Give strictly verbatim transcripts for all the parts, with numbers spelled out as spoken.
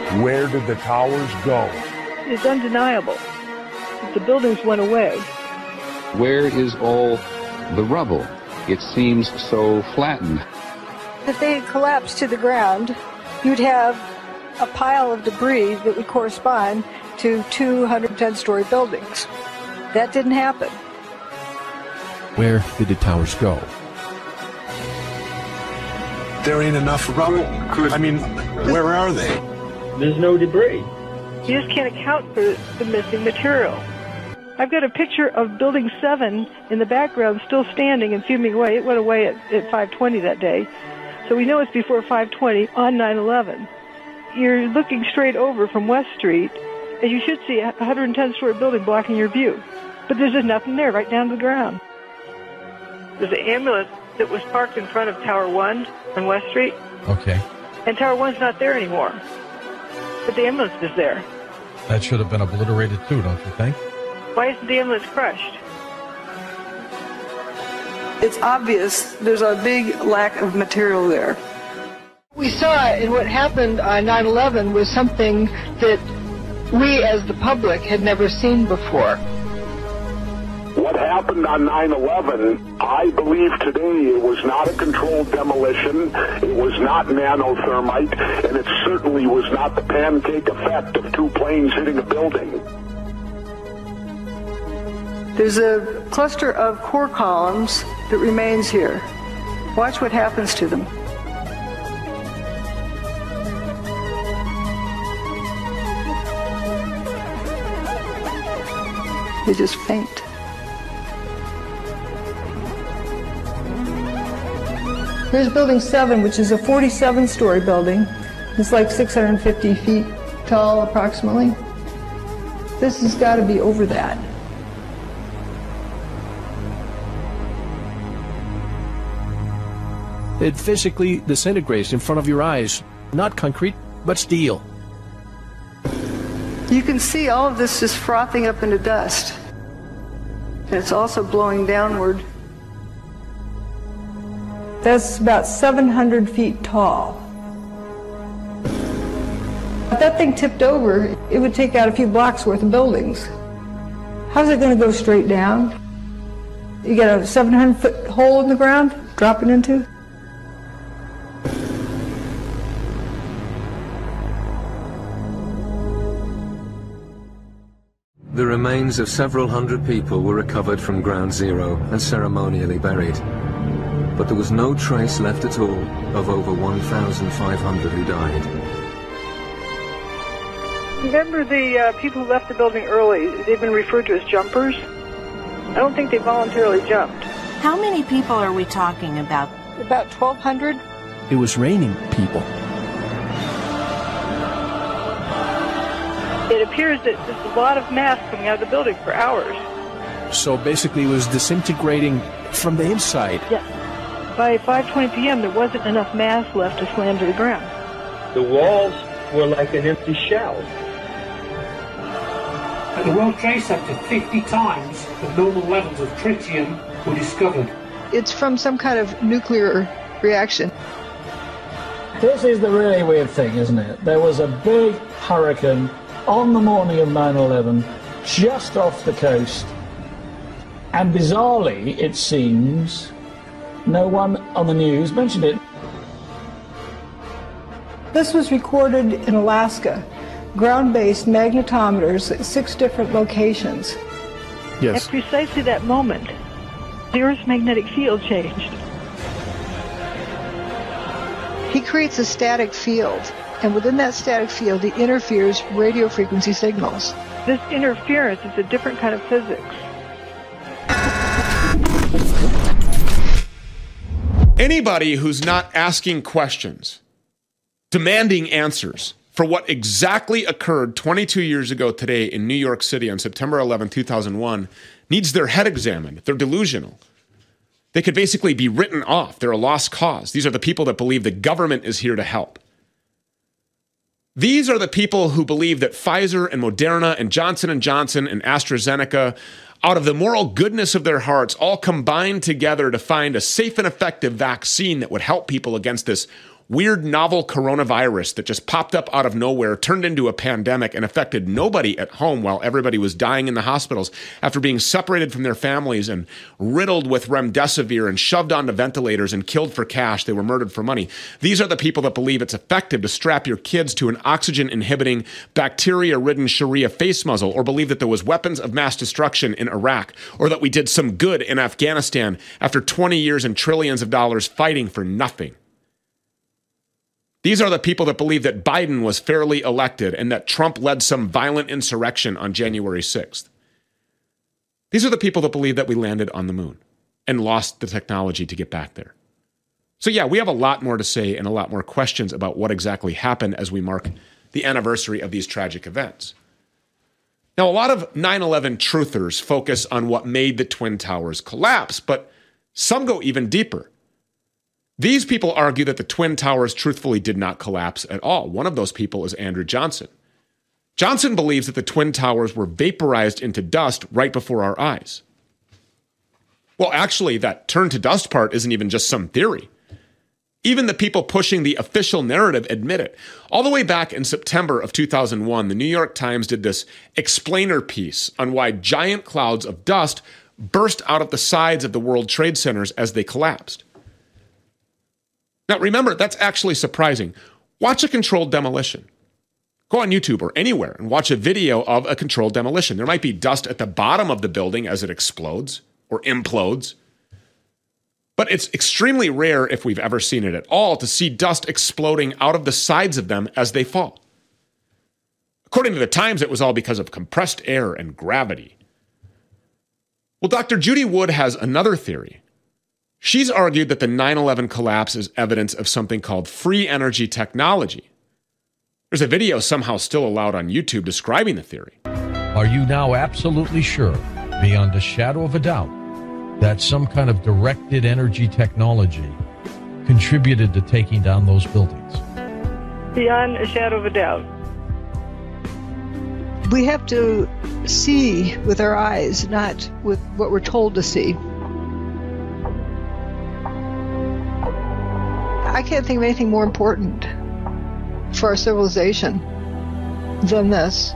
Where did the towers go? It's undeniable. The buildings went away. Where is all the rubble? It seems so flattened. If they had collapsed to the ground, you'd have a pile of debris that would correspond to two hundred ten story buildings. That didn't happen. Where did the towers go? There ain't enough rubble. I mean, where are they? There's no debris. You just can't account for the missing material. I've got a picture of Building seven in the background still standing and fuming away. It went away at, at five twenty that day. So we know it's before five twenty on nine eleven. You're looking straight over from West Street, and you should see a one hundred ten story building blocking your view. But there's just nothing there, right down to the ground. There's an ambulance that was parked in front of Tower one on West Street. Okay. And Tower one's not there anymore. But the ambulance is there. That should have been obliterated too, don't you think? Why isn't the ambulance crushed? It's obvious there's a big lack of material there. We saw in what happened on nine eleven was something that we as the public had never seen before. What happened on nine eleven, I believe today it was not a controlled demolition, it was not nanothermite, and it certainly was not the pancake effect of two planes hitting a building. There's a cluster of core columns that remains here. Watch what happens to them. They just faint. Here's Building seven, which is a forty-seven story building. It's like six hundred fifty feet tall, approximately. This has got to be over that. It physically disintegrates in front of your eyes. Not concrete, but steel. You can see all of this just frothing up into dust. And it's also blowing downward. That's about seven hundred feet tall. If that thing tipped over, it would take out a few blocks worth of buildings. How's it going to go straight down? You got a seven hundred foot hole in the ground, drop it into? The remains of several hundred people were recovered from Ground Zero and ceremonially buried. But there was no trace left at all of over one thousand five hundred who died. Remember the uh, people who left the building early, they've been referred to as jumpers? I don't think they voluntarily jumped. How many people are we talking about? About twelve hundred. It was raining people. It appears that there's a lot of mass coming out of the building for hours. So basically it was disintegrating from the inside. Yes. By five twenty p m there wasn't enough mass left to slam to the ground. The walls were like an empty shell. At the World Trade Center, fifty times the normal levels of tritium were discovered. It's from some kind of nuclear reaction. This is the really weird thing, isn't it? There was a big hurricane on the morning of nine eleven, just off the coast, and bizarrely, it seems, no one on the news mentioned it. This was recorded in Alaska, ground-based magnetometers at six different locations. Yes. At precisely that moment, the Earth's magnetic field changed. He creates a static field, and within that static field, he interferes radio frequency signals. This interference is a different kind of physics. Anybody who's not asking questions, demanding answers for what exactly occurred twenty-two years ago today in New York City on September eleventh, two thousand one, needs their head examined. They're delusional. They could basically be written off. They're a lost cause. These are the people that believe the government is here to help. These are the people who believe that Pfizer and Moderna and Johnson and Johnson and AstraZeneca, out of the moral goodness of their hearts, all combined together to find a safe and effective vaccine that would help people against this weird novel coronavirus that just popped up out of nowhere, turned into a pandemic, and affected nobody at home while everybody was dying in the hospitals after being separated from their families and riddled with remdesivir and shoved onto ventilators and killed for cash. They were murdered for money. These are the people that believe it's effective to strap your kids to an oxygen-inhibiting, bacteria-ridden Sharia face muzzle, or believe that there was weapons of mass destruction in Iraq, or that we did some good in Afghanistan after twenty years and trillions of dollars fighting for nothing. These are the people that believe that Biden was fairly elected and that Trump led some violent insurrection on January sixth. These are the people that believe that we landed on the moon and lost the technology to get back there. So yeah, we have a lot more to say and a lot more questions about what exactly happened as we mark the anniversary of these tragic events. Now, a lot of nine eleven truthers focus on what made the Twin Towers collapse, but some go even deeper. These people argue that the Twin Towers truthfully did not collapse at all. One of those people is Andrew Johnson. Johnson believes that the Twin Towers were vaporized into dust right before our eyes. Well, actually, that turn to dust part isn't even just some theory. Even the people pushing the official narrative admit it. All the way back in September of two thousand one, the New York Times did this explainer piece on why giant clouds of dust burst out of the sides of the World Trade Centers as they collapsed. Now, remember, that's actually surprising. Watch a controlled demolition. Go on YouTube or anywhere and watch a video of a controlled demolition. There might be dust at the bottom of the building as it explodes or implodes. But it's extremely rare, if we've ever seen it at all, to see dust exploding out of the sides of them as they fall. According to the Times, it was all because of compressed air and gravity. Well, Doctor Judy Wood has another theory. She's argued that the nine eleven collapse is evidence of something called free energy technology. There's a video somehow still allowed on YouTube describing the theory. Are you now absolutely sure, beyond a shadow of a doubt, that some kind of directed energy technology contributed to taking down those buildings? Beyond a shadow of a doubt. We have to see with our eyes, not with what we're told to see. I can't think of anything more important for our civilization than this.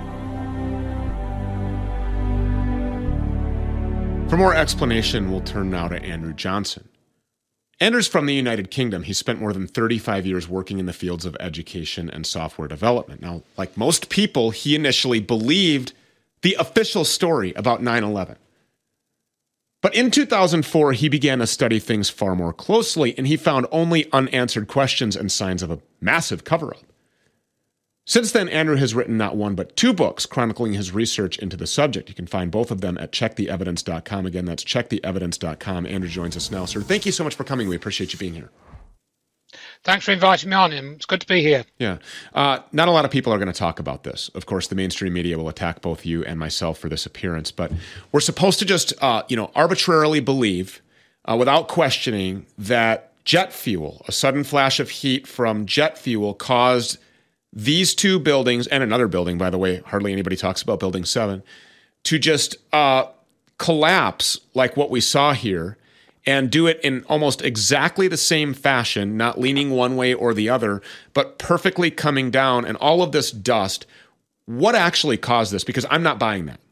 For more explanation, we'll turn now to Andrew Johnson. Andrew's from the United Kingdom. He spent more than thirty-five years working in the fields of education and software development. Now, like most people, he initially believed the official story about nine eleven. But in two thousand four, he began to study things far more closely, and he found only unanswered questions and signs of a massive cover-up. Since then, Andrew has written not one but two books chronicling his research into the subject. You can find both of them at check the evidence dot com. Again, that's check the evidence dot com. Andrew joins us now. Sir, thank you so much for coming. We appreciate you being here. Thanks for inviting me on. It's good to be here. Yeah. Uh, not a lot of people are going to talk about this. Of course, the mainstream media will attack both you and myself for this appearance, but we're supposed to just, uh, you know, arbitrarily believe, uh, without questioning, that jet fuel, a sudden flash of heat from jet fuel, caused these two buildings, and another building, by the way, hardly anybody talks about Building seven, to just uh, collapse like what we saw here, and do it in almost exactly the same fashion, not leaning one way or the other, but perfectly coming down, and all of this dust. What actually caused this? Because I'm not buying that.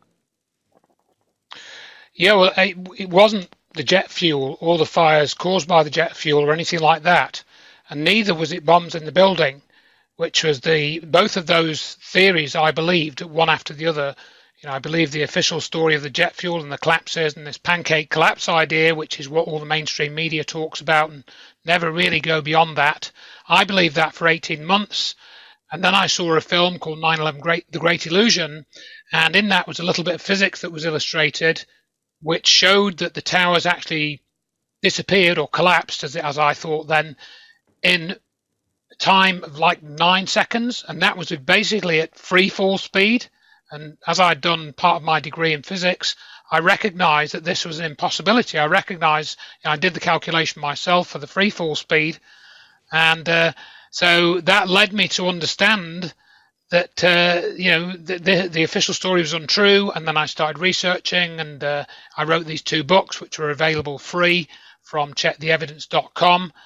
Yeah, well, it, it wasn't the jet fuel or the fires caused by the jet fuel or anything like that, and neither was it bombs in the building, which was the both of those theories I believed, one after the other. You know, I believe the official story of the jet fuel and the collapses and this pancake collapse idea, which is what all the mainstream media talks about and never really go beyond that. I believed that for eighteen months. And then I saw a film called nine eleven Great, The Great Illusion. And in that was a little bit of physics that was illustrated, which showed that the towers actually disappeared or collapsed, as, as I thought then, in a time of like nine seconds. And that was basically at free fall speed. And as I'd done part of my degree in physics, I recognized that this was an impossibility. I recognized, you know, I did the calculation myself for the free fall speed. And uh, so that led me to understand that, uh, you know, the, the, the official story was untrue. And then I started researching, and uh, I wrote these two books, which were available free from check the evidence dot com.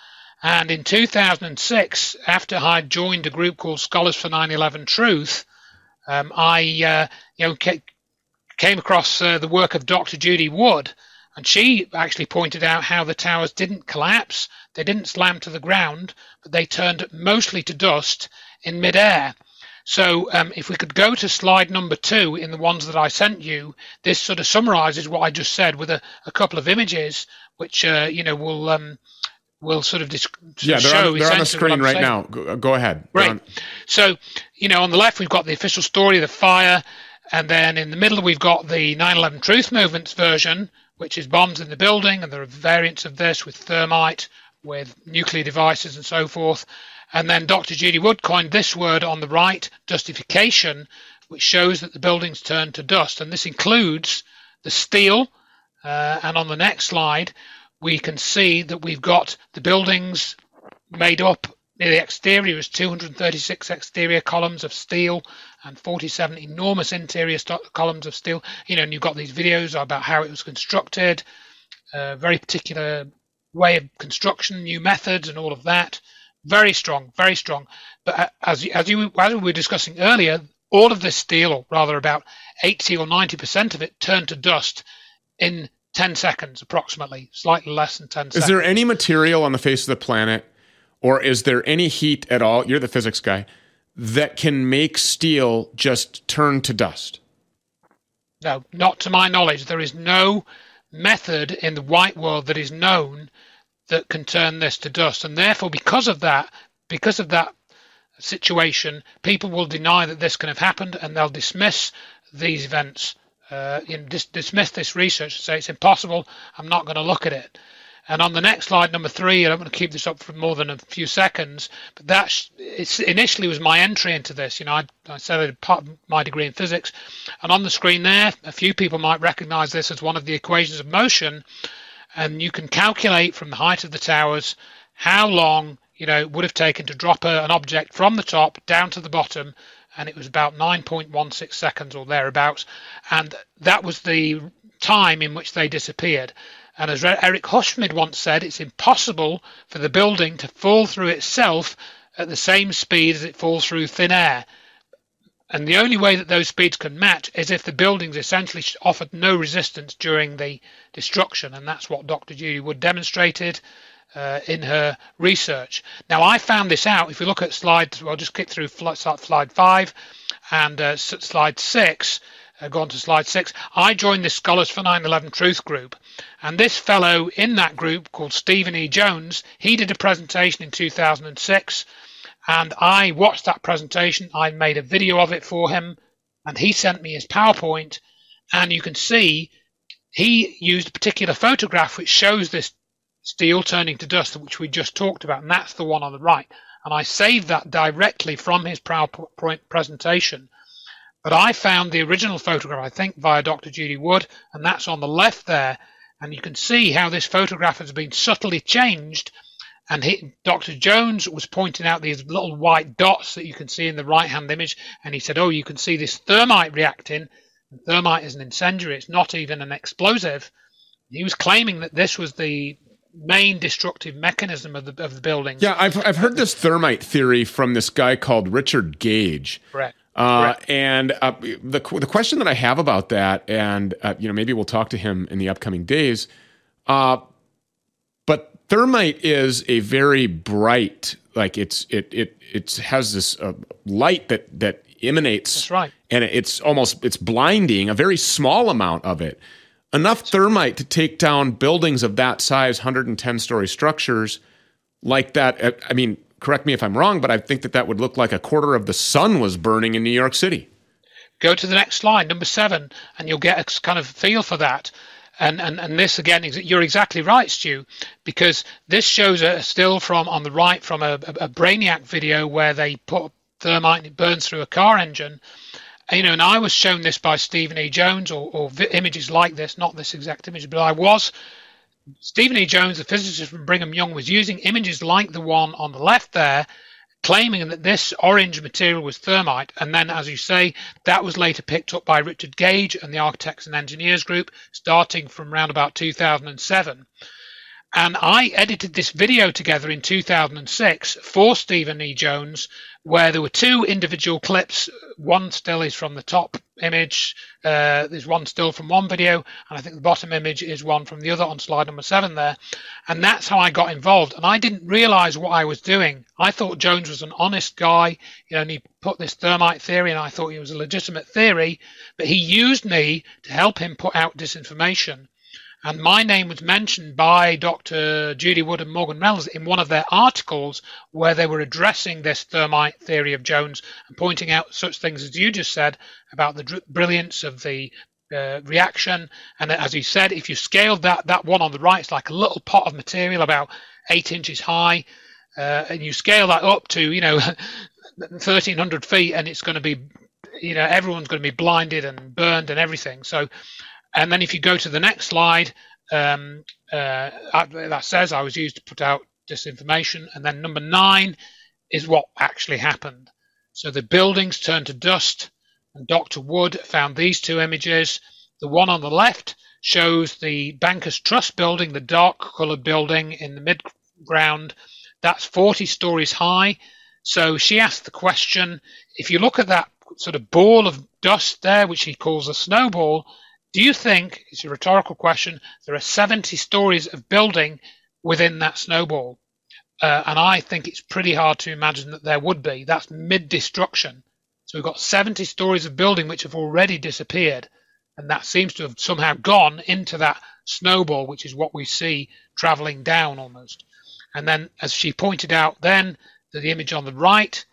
And in two thousand six, after I joined a group called Scholars for nine eleven Truth, um, I uh, you know ca came across uh, the work of Doctor Judy Wood, and she actually pointed out how the towers didn't collapse, they didn't slam to the ground, but they turned mostly to dust in midair. So um, if we could go to slide number two in the ones that I sent you, this sort of summarizes what I just said with a, a couple of images, which uh, you know will um, will sort of sort yeah, of they're, show on, they're on the screen right now. Go, go ahead. Right. On. So you know, on the left we've got the official story of the fire, and then in the middle we've got the nine eleven Truth Movement's version, which is bombs in the building, and there are variants of this with thermite, with nuclear devices and so forth. And then Doctor Judy Wood coined this word on the right, dustification, which shows that the buildings turned to dust. And this includes the steel. Uh, and on the next slide, we can see that we've got the buildings made up. The exterior is two hundred thirty-six exterior columns of steel and forty-seven enormous interior columns of steel. You know, and you've got these videos about how it was constructed, a very particular way of construction, new methods and all of that. Very strong, very strong. But as, as, you, as we were discussing earlier, all of this steel, or rather about eighty or ninety percent of it, turned to dust in ten seconds approximately, slightly less than ten seconds. Is there any material on the face of the planet, or is there any heat at all, you're the physics guy, that can make steel just turn to dust? No, not to my knowledge. There is no method in the white world that is known that can turn this to dust, and therefore because of that because of that situation, people will deny that this can have happened, and they'll dismiss these events, uh, in, dis dismiss this research, say it's impossible, I'm not going to look at it. And on the next slide, number three, I don't want to keep this up for more than a few seconds, but that it's initially was my entry into this. You know, I, I said I did part of my degree in physics, and on the screen there, a few people might recognize this as one of the equations of motion. And you can calculate from the height of the towers how long, you know, it would have taken to drop a, an object from the top down to the bottom, and it was about nine point one six seconds or thereabouts, and that was the time in which they disappeared. And as Eric Hufschmid once said, it's impossible for the building to fall through itself at the same speed as it falls through thin air. And the only way that those speeds can match is if the buildings essentially offered no resistance during the destruction. And that's what Doctor Judy Wood demonstrated uh, in her research. Now, I found this out. If you look at slides, well, I'll just click through slide five and uh, slide six. Uh, go on to slide six. I joined the Scholars for nine eleven Truth group. And this fellow in that group called Stephen E. Jones, he did a presentation in two thousand six. And I watched that presentation. I made a video of it for him, and he sent me his PowerPoint. And you can see he used a particular photograph which shows this steel turning to dust, which we just talked about, and that's the one on the right. And I saved that directly from his PowerPoint presentation. But I found the original photograph, I think, via Doctor Judy Wood, and that's on the left there. And you can see how this photograph has been subtly changed. And he, Doctor Jones was pointing out these little white dots that you can see in the right-hand image, and he said, oh, you can see this thermite reacting. And thermite is an incendiary. It's not even an explosive. He was claiming that this was the main destructive mechanism of the, of the building. Yeah, I've, I've heard this thermite theory from this guy called Richard Gage. Correct. Uh, and uh, the, the question that I have about that, and uh, you know, maybe we'll talk to him in the upcoming days, uh, but thermite is a very bright, like it's it it it has this uh, light that that emanates. That's right. And it's almost it's blinding. A very small amount of it, enough thermite to take down buildings of that size, one hundred ten story structures, like that. I mean, correct me if I'm wrong, but I think that that would look like a quarter of the sun was burning in New York City. Go to the next slide, number seven, and you'll get a kind of feel for that. And, and, and this, again, you're exactly right, Stu, because this shows a still from on the right from a, a, a Brainiac video where they put thermite and it burns through a car engine. And, you know, and I was shown this by Stephen E. Jones, or, or images like this, not this exact image, but I was. Stephen E. Jones, the physicist from Brigham Young, was using images like the one on the left there, claiming that this orange material was thermite. And then, as you say, that was later picked up by Richard Gage and the Architects and Engineers Group, starting from around about two thousand seven. And I edited this video together in two thousand six for Stephen E. Jones, where there were two individual clips. One still is from the top image. Uh, there's one still from one video, and I think the bottom image is one from the other on slide number seven there. And that's how I got involved. And I didn't realize what I was doing. I thought Jones was an honest guy, you know, and he put this thermite theory, and I thought it was a legitimate theory, but he used me to help him put out disinformation. And my name was mentioned by Doctor Judy Wood and Morgan Reynolds in one of their articles where they were addressing this thermite theory of Jones and pointing out such things as you just said about the brilliance of the uh, reaction. And as you said, if you scaled that, that one on the right, it's like a little pot of material about eight inches high. Uh, and you scale that up to, you know, thirteen hundred feet, and it's going to be, you know, everyone's going to be blinded and burned and everything. So, and then if you go to the next slide, um, uh, that says I was used to put out disinformation. And then number nine is what actually happened. So the buildings turned to dust, and Doctor Wood found these two images. The one on the left shows the Bankers Trust building, the dark colored building in the mid-ground. That's forty stories high. So she asked the question, if you look at that sort of ball of dust there, which he calls a snowball, do you think, it's a rhetorical question, there are seventy stories of building within that snowball? Uh, and I think it's pretty hard to imagine that there would be. That's mid-destruction. So we've got seventy stories of building which have already disappeared. And that seems to have somehow gone into that snowball, which is what we see traveling down almost. And then, as she pointed out then, the image on the right,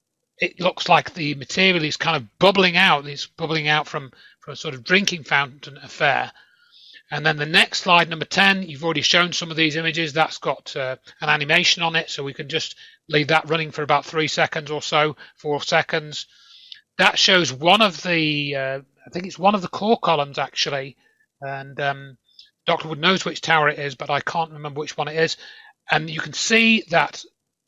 it looks like the material is kind of bubbling out. It's bubbling out from, from a sort of drinking fountain affair. And then the next slide, number ten, you've already shown some of these images. That's got uh, an animation on it, so we can just leave that running for about three seconds or so, four seconds. That shows one of the, uh, I think it's one of the core columns actually, and um, Doctor Wood knows which tower it is, but I can't remember which one it is. And you can see that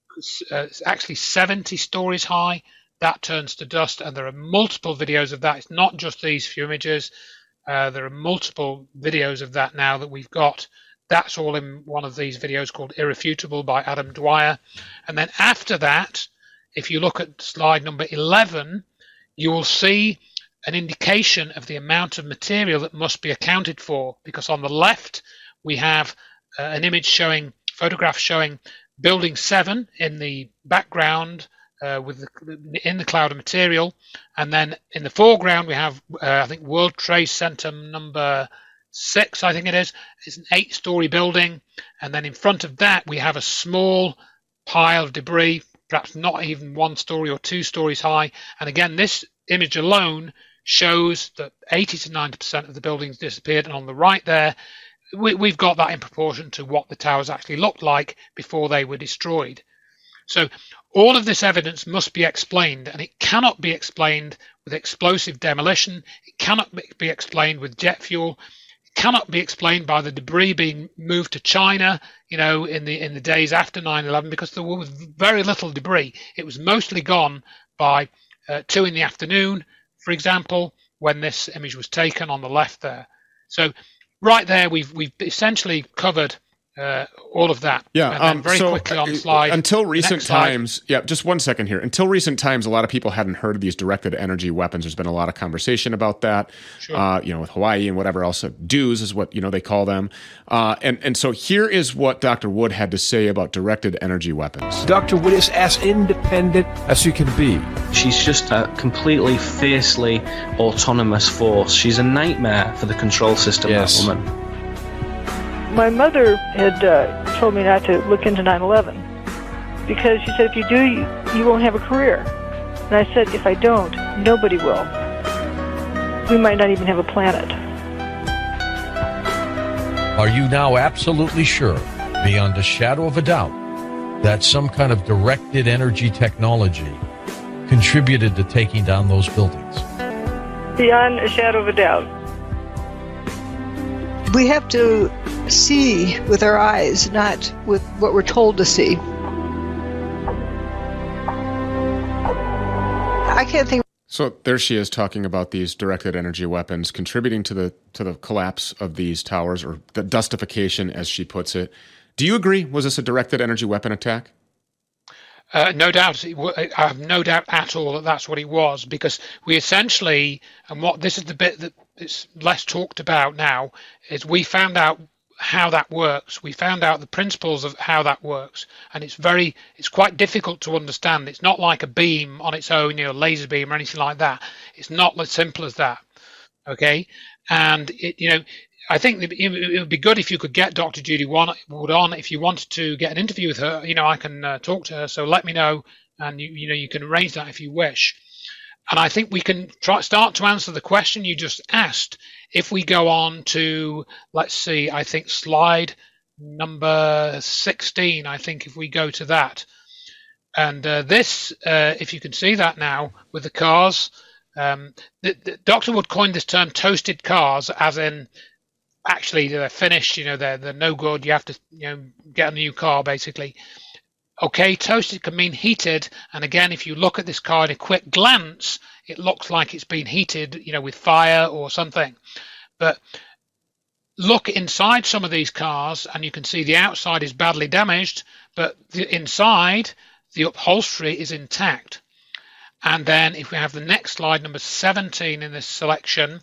uh, it's actually seventy stories high. That turns to dust, and there are multiple videos of that. It's not just these few images. Uh, there are multiple videos of that now that we've got. That's all in one of these videos called Irrefutable by Adam Dwyer. And then after that, if you look at slide number eleven, you will see an indication of the amount of material that must be accounted for, because on the left we have uh, an image showing, photograph showing building seven in the background uh, with the, in the cloud of material, and then in the foreground we have uh, I think World Trade Center number six, I think it is. It's an eight-story building, and then in front of that we have a small pile of debris, perhaps not even one story or two stories high. And again, this image alone shows that eighty to ninety percent of the buildings disappeared, and on the right there we, we've got that in proportion to what the towers actually looked like before they were destroyed. So all of this evidence must be explained, and it cannot be explained with explosive demolition. It cannot be explained with jet fuel. It cannot be explained by the debris being moved to China, you know, in the in the days after nine eleven, because there was very little debris. It was mostly gone by uh, two in the afternoon, for example, when this image was taken on the left there. So right there, we've we've essentially covered uh, all of that. Yeah. And then um, very so quickly on the slide. Until recent slide. times, yeah, just one second here. Until recent times, a lot of people hadn't heard of these directed energy weapons. There's been a lot of conversation about that. Sure. Uh, you know, with Hawaii and whatever else, D U S is what you know they call them. Uh, and and so here is what Doctor Wood had to say about directed energy weapons. Doctor Wood is as independent as you can be. She's just a completely fiercely autonomous force. She's a nightmare for the control system, yes. that woman. My mother had uh, told me not to look into nine eleven because she said, if you do, you, you won't have a career. And I said, if I don't, nobody will. We might not even have a planet. Are you now absolutely sure, beyond a shadow of a doubt, that some kind of directed energy technology contributed to taking down those buildings? Beyond a shadow of a doubt. We have to see with our eyes, not with what we're told to see. I can't think. So there she is talking about these directed energy weapons contributing to the to the collapse of these towers, or the dustification, as she puts it. Do you agree? Was this a directed energy weapon attack? Uh, no doubt, it w- I have no doubt at all that that's what it was, because we essentially, and what this is the bit that is less talked about now, is we found out how that works. We found out the principles of how that works, and it's very, it's quite difficult to understand. It's not like a beam on its own, you know, laser beam or anything like that. It's not as simple as that. Okay, and it, you know, I think it would be good if you could get Doctor Judy Wood on. If you wanted to get an interview with her, you know, I can uh, talk to her. So let me know, and you, you know, you can arrange that if you wish. And I think we can try, start to answer the question you just asked if we go on to, let's see, I think slide number sixteen. I think if we go to that, and uh, this, uh, if you can see that now with the cars, um, the, the, Doctor Wood coined this term "toasted cars," as in, actually they're finished, you know, they're, they're no good, you have to, you know, get a new car basically. Okay, toasted can mean heated, and again, if you look at this car at a quick glance, it looks like it's been heated, you know, with fire or something. But look inside some of these cars and you can see the outside is badly damaged, but the inside, the upholstery is intact. And then if we have the next slide, number seventeen in this selection,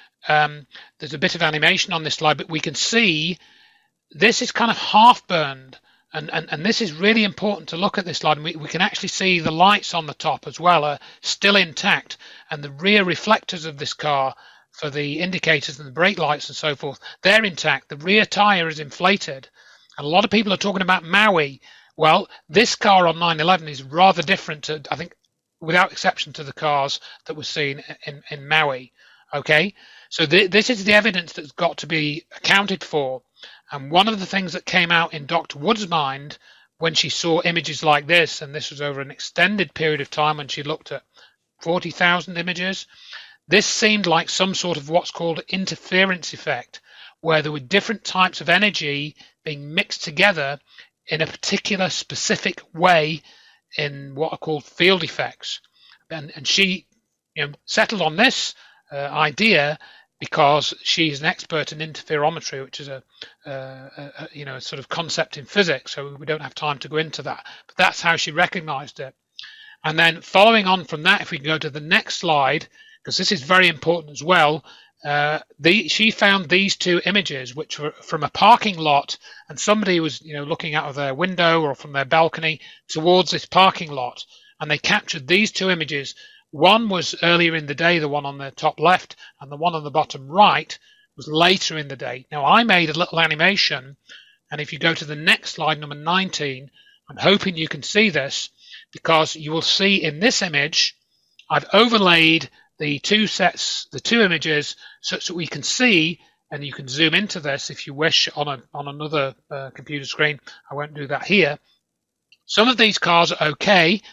Um, there's a bit of animation on this slide, but we can see this is kind of half burned, and, and, and this is really important to look at this slide. And we, we can actually see the lights on the top as well are still intact, and the rear reflectors of this car for the indicators and the brake lights and so forth, they're intact. The rear tire is inflated, and a lot of people are talking about Maui. Well, this car on nine eleven is rather different to, I think, without exception, to the cars that were seen in, in Maui. Okay, so th this is the evidence that's got to be accounted for. And one of the things that came out in Doctor Wood's mind when she saw images like this, and this was over an extended period of time when she looked at forty thousand images, this seemed like some sort of what's called interference effect, where there were different types of energy being mixed together in a particular specific way in what are called field effects. And, and she, you know, settled on this Uh, idea because she's an expert in interferometry, which is a, uh, a you know a sort of concept in physics. So we don't have time to go into that, but that's how she recognized it. And then following on from that, if we can go to the next slide, because this is very important as well. Uh, the, she found these two images, which were from a parking lot, and somebody was you know looking out of their window or from their balcony towards this parking lot, and they captured these two images. One was earlier in the day, the one on the top left, and the one on the bottom right was later in the day. Now, I made a little animation, and if you go to the next slide, number nineteen, I'm hoping you can see this, because you will see in this image, I've overlaid the two sets, the two images, such that we can see, and you can zoom into this if you wish on, a, on another uh, computer screen. I won't do that here. Some of these cars are okay,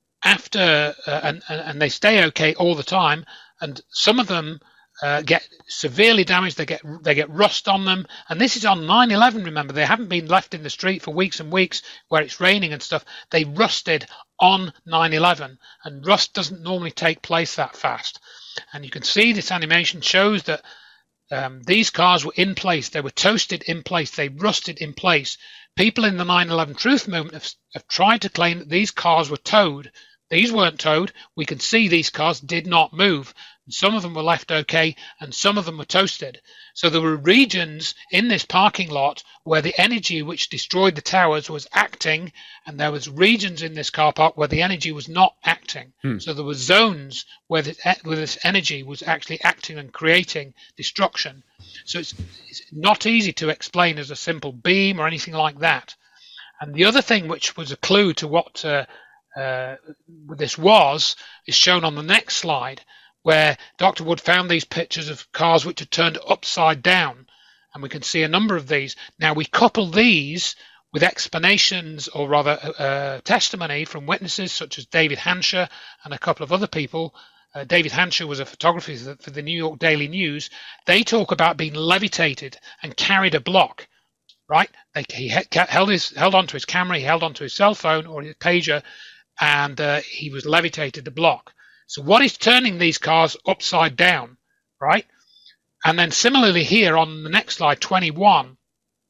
after uh, and, and they stay okay all the time, and some of them uh, get severely damaged. They get they get rust on them, and this is on nine eleven. Remember, they haven't been left in the street for weeks and weeks where it's raining and stuff. They rusted on nine eleven, and rust doesn't normally take place that fast. And you can see this animation shows that um, these cars were in place. They were toasted in place. They rusted in place. People in the nine eleven truth movement have, have tried to claim that these cars were towed. These weren't towed. We can see these cars did not move. Some of them were left okay, and some of them were toasted. So there were regions in this parking lot where the energy which destroyed the towers was acting, and there was regions in this car park where the energy was not acting. Hmm. So there were zones where, the, where this energy was actually acting and creating destruction. So it's, it's not easy to explain as a simple beam or anything like that. And the other thing which was a clue to what uh, uh, this was is shown on the next slide, where Doctor Wood found these pictures of cars which are turned upside down, and we can see a number of these. Now we couple these with explanations, or rather uh, testimony from witnesses such as David Hansher and a couple of other people. Uh, David Hansher was a photographer for the New York Daily News. They talk about being levitated and carried a block, right? They, he held, his, held onto his camera, he held onto his cell phone or his pager, and uh, he was levitated the block. So what is turning these cars upside down, right? And then similarly here on the next slide, twenty-one,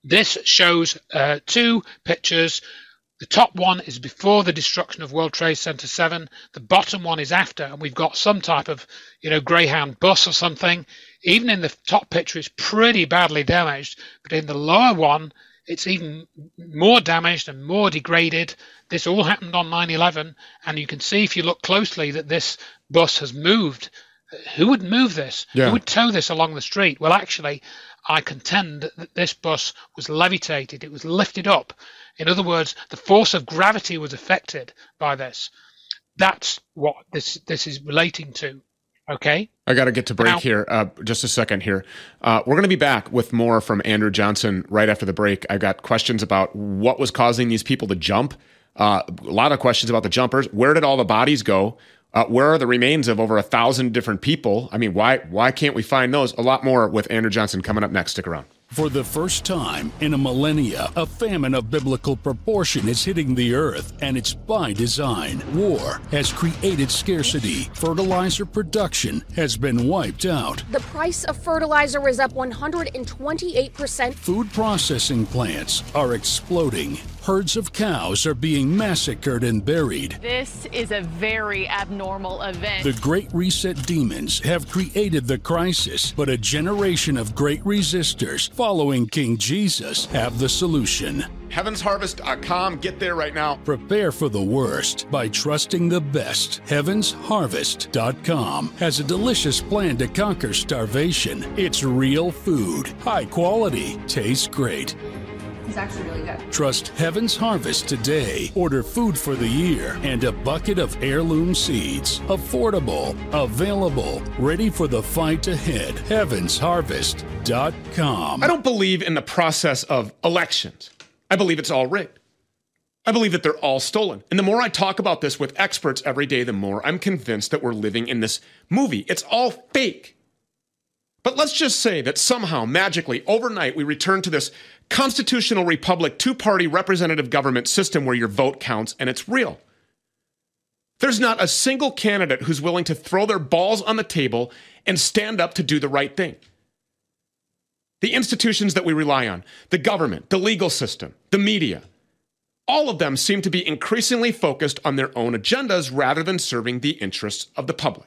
This shows uh, two pictures. The top one is before the destruction of World Trade Center seven. The bottom one is after, and we've got some type of, you know, Greyhound bus or something. Even in the top picture, it's pretty badly damaged, but in the lower one, it's even more damaged and more degraded. This all happened on nine eleven, and you can see if you look closely that this bus has moved. Who would move this? Yeah. Who would tow this along the street? Well, actually, I contend that this bus was levitated. It was lifted up. In other words, the force of gravity was affected by this. That's what this this is relating to. Okay? I got to get to break now, here. Uh, just a second here. Uh, we're going to be back with more from Andrew Johnson right after the break. I've got questions about what was causing these people to jump. Uh, a lot of questions about the jumpers. Where did all the bodies go? Uh, where are the remains of over a thousand different people? I mean, why why can't we find those? A lot more with Andrew Johnson coming up next. Stick around. For the first time in a millennia, a famine of biblical proportion is hitting the earth, and it's by design. War has created scarcity. Fertilizer production has been wiped out. The price of fertilizer is up one hundred twenty-eight percent. Food processing plants are exploding. Herds of cows are being massacred and buried. This is a very abnormal event. The Great Reset demons have created the crisis, but a generation of great resistors following King Jesus have the solution. heavens harvest dot com. Get there right now. Prepare for the worst by trusting the best. heavens harvest dot com has a delicious plan to conquer starvation. It's real food, high quality, tastes great. It's actually really good. Trust Heaven's Harvest today. Order food for the year and a bucket of heirloom seeds. Affordable, available, ready for the fight ahead. heavens harvest dot com. I don't believe in the process of elections. I believe it's all rigged. I believe that they're all stolen. And the more I talk about this with experts every day, the more I'm convinced that we're living in this movie. It's all fake. But let's just say that somehow, magically, overnight, we return to this constitutional republic, two-party representative government system where your vote counts and it's real. There's not a single candidate who's willing to throw their balls on the table and stand up to do the right thing. The institutions that we rely on, the government, the legal system, the media, all of them seem to be increasingly focused on their own agendas rather than serving the interests of the public.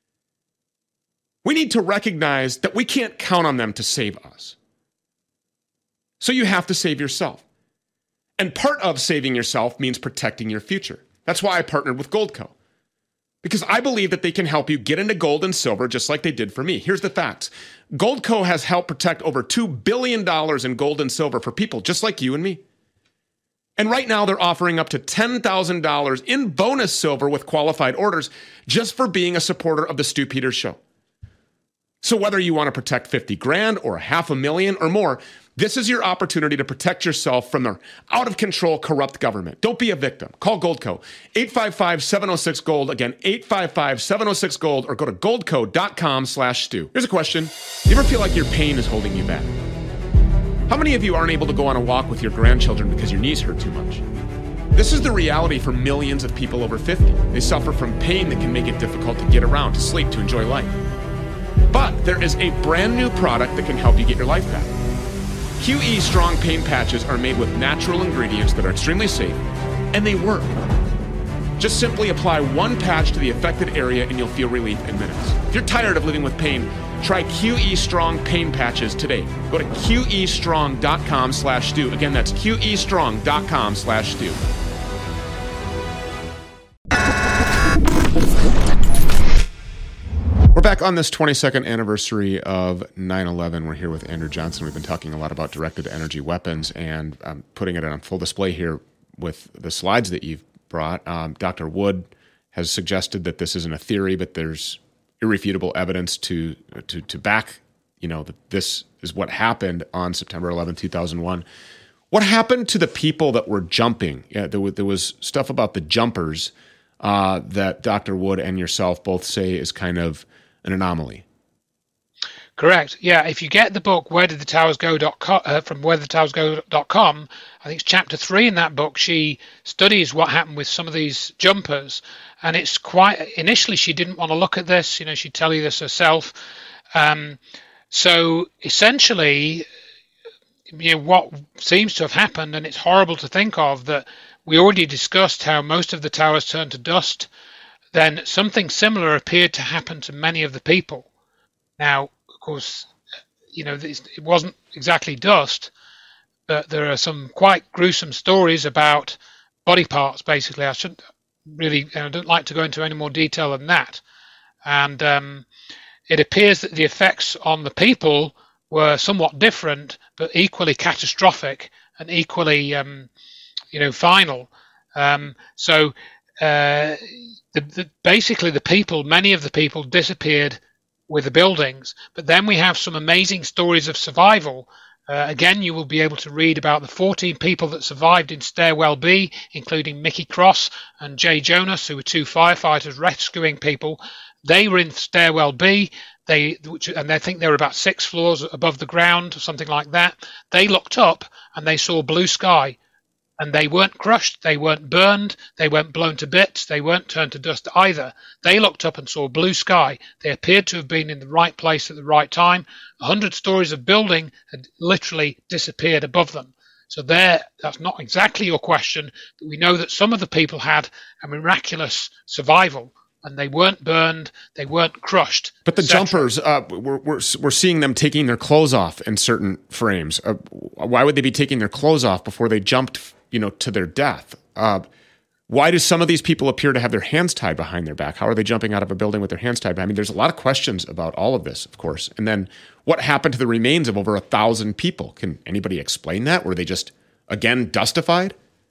We need to recognize that we can't count on them to save us. So you have to save yourself. And part of saving yourself means protecting your future. That's why I partnered with Goldco. Because I believe that they can help you get into gold and silver just like they did for me. Here's the facts. Goldco has helped protect over two billion dollars in gold and silver for people just like you and me. And right now they're offering up to ten thousand dollars in bonus silver with qualified orders just for being a supporter of the Stu Peters Show. So whether you want to protect fifty grand or half a million or more, this is your opportunity to protect yourself from their out-of-control, corrupt government. Don't be a victim. Call Goldco. eight five five, seven oh six, GOLD. Again, eight five five, seven oh six, GOLD, or go to goldco dot com slash Stu. Here's a question. You ever feel like your pain is holding you back? How many of you aren't able to go on a walk with your grandchildren because your knees hurt too much? This is the reality for millions of people over fifty. They suffer from pain that can make it difficult to get around, to sleep, to enjoy life. But there is a brand new product that can help you get your life back. Q E Strong Pain Patches are made with natural ingredients that are extremely safe, and they work. Just simply apply one patch to the affected area and you'll feel relief in minutes. If you're tired of living with pain, try Q E Strong Pain Patches today. Go to Q E strong dot com slash Stu. Again, that's Q E strong dot com slash Stu. We're back on this twenty-second anniversary of nine eleven. We're here with Andrew Johnson. We've been talking a lot about directed energy weapons, and I'm putting it on full display here with the slides that you've brought. Um, Doctor Wood has suggested that this isn't a theory, but there's irrefutable evidence to to to back, you know, that this is what happened on September eleventh, two thousand one. What happened to the people that were jumping? Yeah, there was, there was stuff about the jumpers uh, that Doctor Wood and yourself both say is kind of an anomaly. Correct. Yeah. If you get the book Where Did the Towers Go dot com, uh, from where the towers go dot com, I think it's chapter three in that book. She studies what happened with some of these jumpers, and it's quite. Initially, she didn't want to look at this. You know, she'd tell you this herself. Um, so essentially, you know, what seems to have happened, and it's horrible to think of, that we already discussed how most of the towers turned to dust. Then something similar appeared to happen to many of the people. Now, of course, you know, it wasn't exactly dust, but there are some quite gruesome stories about body parts, basically. I shouldn't really, I don't like to go into any more detail than that. And um, it appears that the effects on the people were somewhat different, but equally catastrophic and equally, um, you know, final. Um, so uh, the, the, basically the people, many of the people disappeared with the buildings. But then we have some amazing stories of survival. Uh, again, you will be able to read about the fourteen people that survived in Stairwell B, including Mickey Cross and Jay Jonas, who were two firefighters rescuing people. They were in Stairwell B, they, which, and I think they were about six floors above the ground, or something like that. They looked up and they saw blue sky. And they weren't crushed, they weren't burned, they weren't blown to bits, they weren't turned to dust either. They looked up and saw blue sky. They appeared to have been in the right place at the right time. A hundred stories of building had literally disappeared above them. So there, that's not exactly your question, but we know that some of the people had a miraculous survival, and they weren't burned, they weren't crushed. But the jumpers, uh, we're, we're, we're seeing them taking their clothes off in certain frames. Uh, why would they be taking their clothes off before they jumped, you know, to their death? Uh, why do some of these people appear to have their hands tied behind their back? How are they jumping out of a building with their hands tied behind? I mean, there's a lot of questions about all of this, of course. And then what happened to the remains of over a thousand people? Can anybody explain that? Were they just, again, dustified?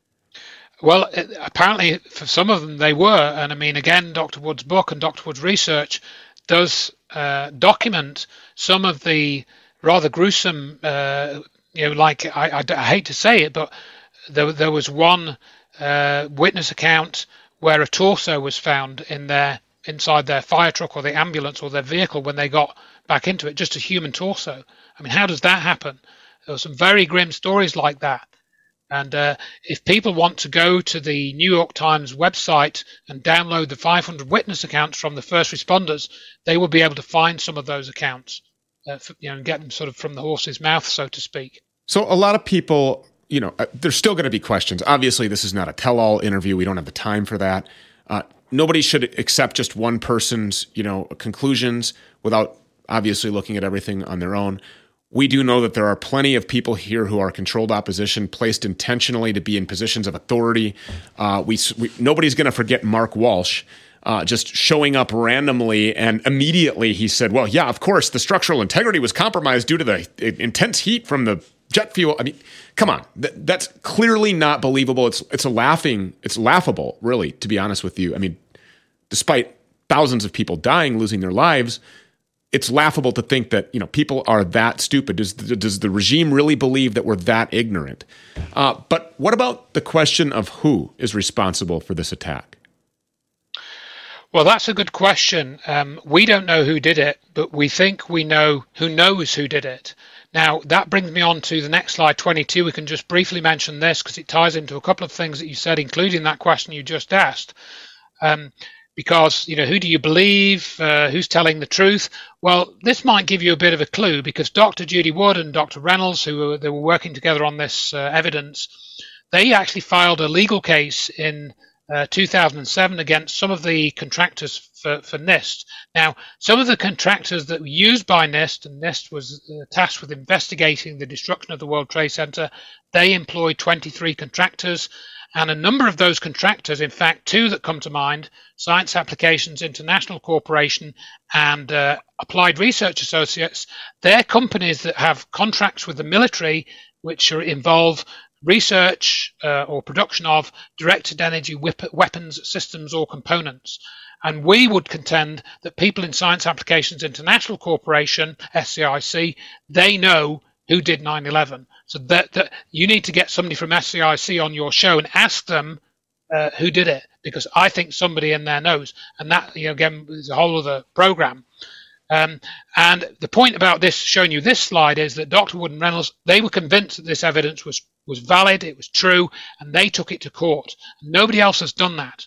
Well, it, apparently for some of them they were. And I mean, again, Doctor Wood's book and Doctor Wood's research does uh, document some of the rather gruesome, uh, you know, like, I, I, I hate to say it, but there, there was one uh, witness account where a torso was found in their inside their fire truck or the ambulance or their vehicle when they got back into it, just a human torso. I mean, how does that happen? There were some very grim stories like that. And uh, if people want to go to the New York Times website and download the five hundred witness accounts from the first responders, they will be able to find some of those accounts, uh, for, you know, and get them sort of from the horse's mouth, so to speak. So a lot of people, you know, uh, there's still going to be questions. Obviously, this is not a tell-all interview. We don't have the time for that. Uh, nobody should accept just one person's, you know, conclusions without obviously looking at everything on their own. We do know that there are plenty of people here who are controlled opposition, placed intentionally to be in positions of authority. Uh, we, we nobody's going to forget Mark Walsh uh, just showing up randomly, and immediately he said, "Well, yeah, of course, the structural integrity was compromised due to the intense heat from the jet fuel." I mean, come on, Th- that's clearly not believable. It's it's a laughing, it's laughable, really, to be honest with you. I mean, despite thousands of people dying, losing their lives, it's laughable to think that, you know, people are that stupid. Does, does the regime really believe that we're that ignorant? Uh, but what about the question of who is responsible for this attack? Well, that's a good question. Um, we don't know who did it, but we think we know who knows who did it. Now, that brings me on to the next slide, twenty-two. We can just briefly mention this because it ties into a couple of things that you said, including that question you just asked. Um, Because, you know, who do you believe? Uh, who's telling the truth? Well, this might give you a bit of a clue, because Doctor Judy Wood and Doctor Reynolds, who were, they were working together on this uh, evidence, they actually filed a legal case in uh, two thousand seven against some of the contractors for, for NIST. Now, some of the contractors that were used by NIST, and NIST was uh, tasked with investigating the destruction of the World Trade Center, they employed twenty-three contractors. And a number of those contractors, in fact, two that come to mind, Science Applications International Corporation and uh, Applied Research Associates, they're companies that have contracts with the military which are, involve research uh, or production of directed energy whip- weapons systems or components. And we would contend that people in Science Applications International Corporation, S C I C, they know who did nine eleven. So that, that you need to get somebody from S C I C on your show and ask them uh, who did it, because I think somebody in there knows. And that, you know, again, is a whole other program. Um, and the point about this, showing you this slide, is that Doctor Wood and Reynolds, they were convinced that this evidence was, was valid, it was true, and they took it to court. Nobody else has done that.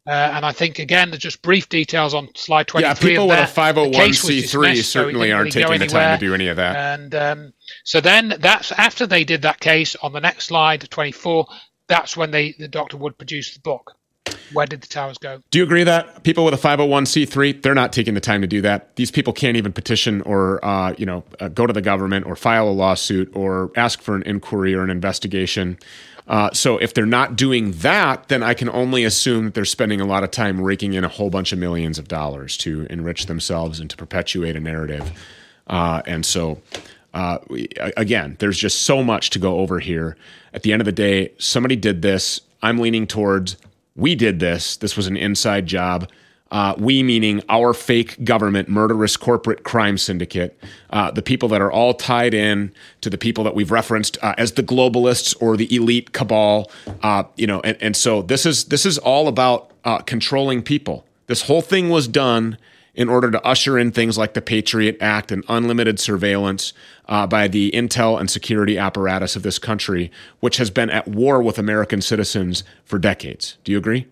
Uh, and I think, again, there's just brief details on slide twenty-three. Yeah, people with that. a five oh one c three certainly so aren't really taking the time to do any of that. And um, so then that's after they did that case on the next slide, twenty-four, that's when they the Doctor Wood produced the book. Where did the towers go? Do you agree that people with a five oh one c three, they're not taking the time to do that? These people can't even petition or, uh, you know, uh, go to the government or file a lawsuit or ask for an inquiry or an investigation. Uh, so if they're not doing that, then I can only assume that they're spending a lot of time raking in a whole bunch of millions of dollars to enrich themselves and to perpetuate a narrative. Uh, and so, uh, we, again, there's just so much to go over here. At the end of the day, somebody did this. I'm leaning towards we did this. This was an inside job. Uh, we meaning our fake government, murderous corporate crime syndicate, uh, the people that are all tied in to the people that we've referenced uh, as the globalists or the elite cabal. Uh, you know, and, and so this is this is all about uh, controlling people. This whole thing was done in order to usher in things like the Patriot Act and unlimited surveillance uh, by the intel and security apparatus of this country, which has been at war with American citizens for decades. Do you agree?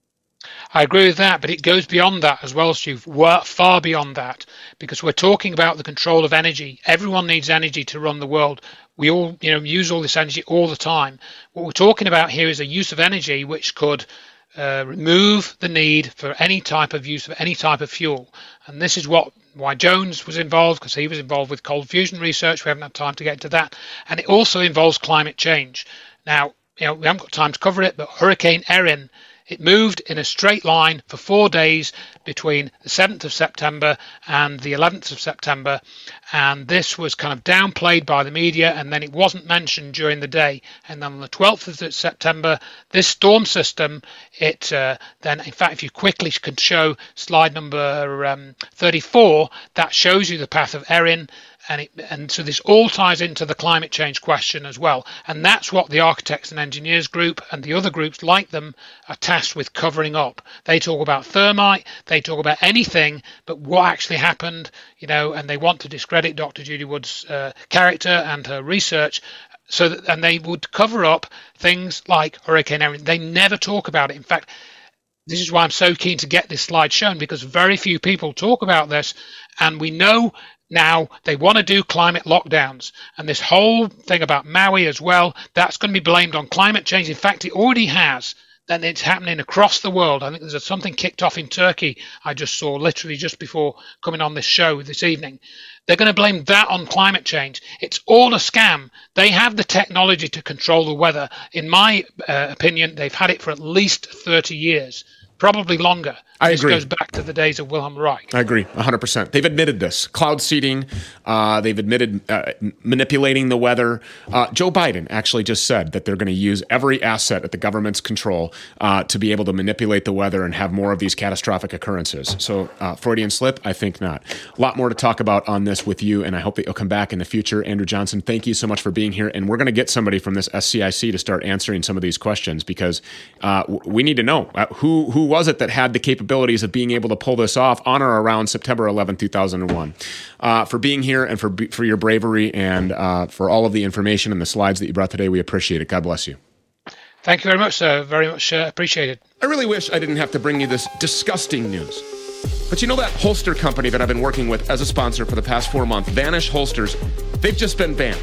I agree with that, but it goes beyond that as well, Stu, far beyond that, because we're talking about the control of energy. Everyone needs energy to run the world. We all, you know, use all this energy all the time. What we're talking about here is a use of energy which could uh, remove the need for any type of use of any type of fuel. And this is what why Jones was involved, because he was involved with cold fusion research. We haven't had time to get into that. And it also involves climate change. Now, you know, we haven't got time to cover it, but Hurricane Erin, it moved in a straight line for four days between the seventh of September and the eleventh of September. And this was kind of downplayed by the media, and then it wasn't mentioned during the day. And then on the twelfth of September, this storm system, it uh, then, in fact, if you quickly can show slide number um, thirty-four, that shows you the path of Erin. And, it, and so this all ties into the climate change question as well. And that's what the Architects and Engineers group and the other groups like them are tasked with covering up. They talk about thermite, they talk about anything but what actually happened, you know, and they want to discredit Doctor Judy Wood's uh, character and her research. So that, and they would cover up things like Hurricane Erin. They never talk about it. In fact, this is why I'm so keen to get this slide shown, because very few people talk about this, and we know now they want to do climate lockdowns, and this whole thing about Maui as well, that's going to be blamed on climate change. In fact, it already has. Then it's happening across the world. I think there's something kicked off in Turkey I just saw literally just before coming on this show this evening. They're going to blame that on climate change. It's all a scam. They have the technology to control the weather. In my uh, opinion, they've had it for at least thirty years. Probably longer. I this agree. goes back to the days of Wilhelm Reich. I agree, one hundred percent. They've admitted this. Cloud seeding. Uh, they've admitted uh, manipulating the weather. Uh, Joe Biden actually just said that they're going to use every asset at the government's control uh, to be able to manipulate the weather and have more of these catastrophic occurrences. So uh, Freudian slip? I think not. A lot more to talk about on this with you, and I hope that you'll come back in the future. Andrew Johnson, thank you so much for being here. And we're going to get somebody from this S C I C to start answering some of these questions, because uh, we need to know uh, who, who was it that had the capabilities of being able to pull this off on or around September eleventh, two thousand one. Uh, for being here and for for your bravery and uh, for all of the information and the slides that you brought today, we appreciate it. God bless you. Thank you very much, sir. Very much uh, appreciated. I really wish I didn't have to bring you this disgusting news. But you know that holster company that I've been working with as a sponsor for the past four months, Vanish Holsters, they've just been banned.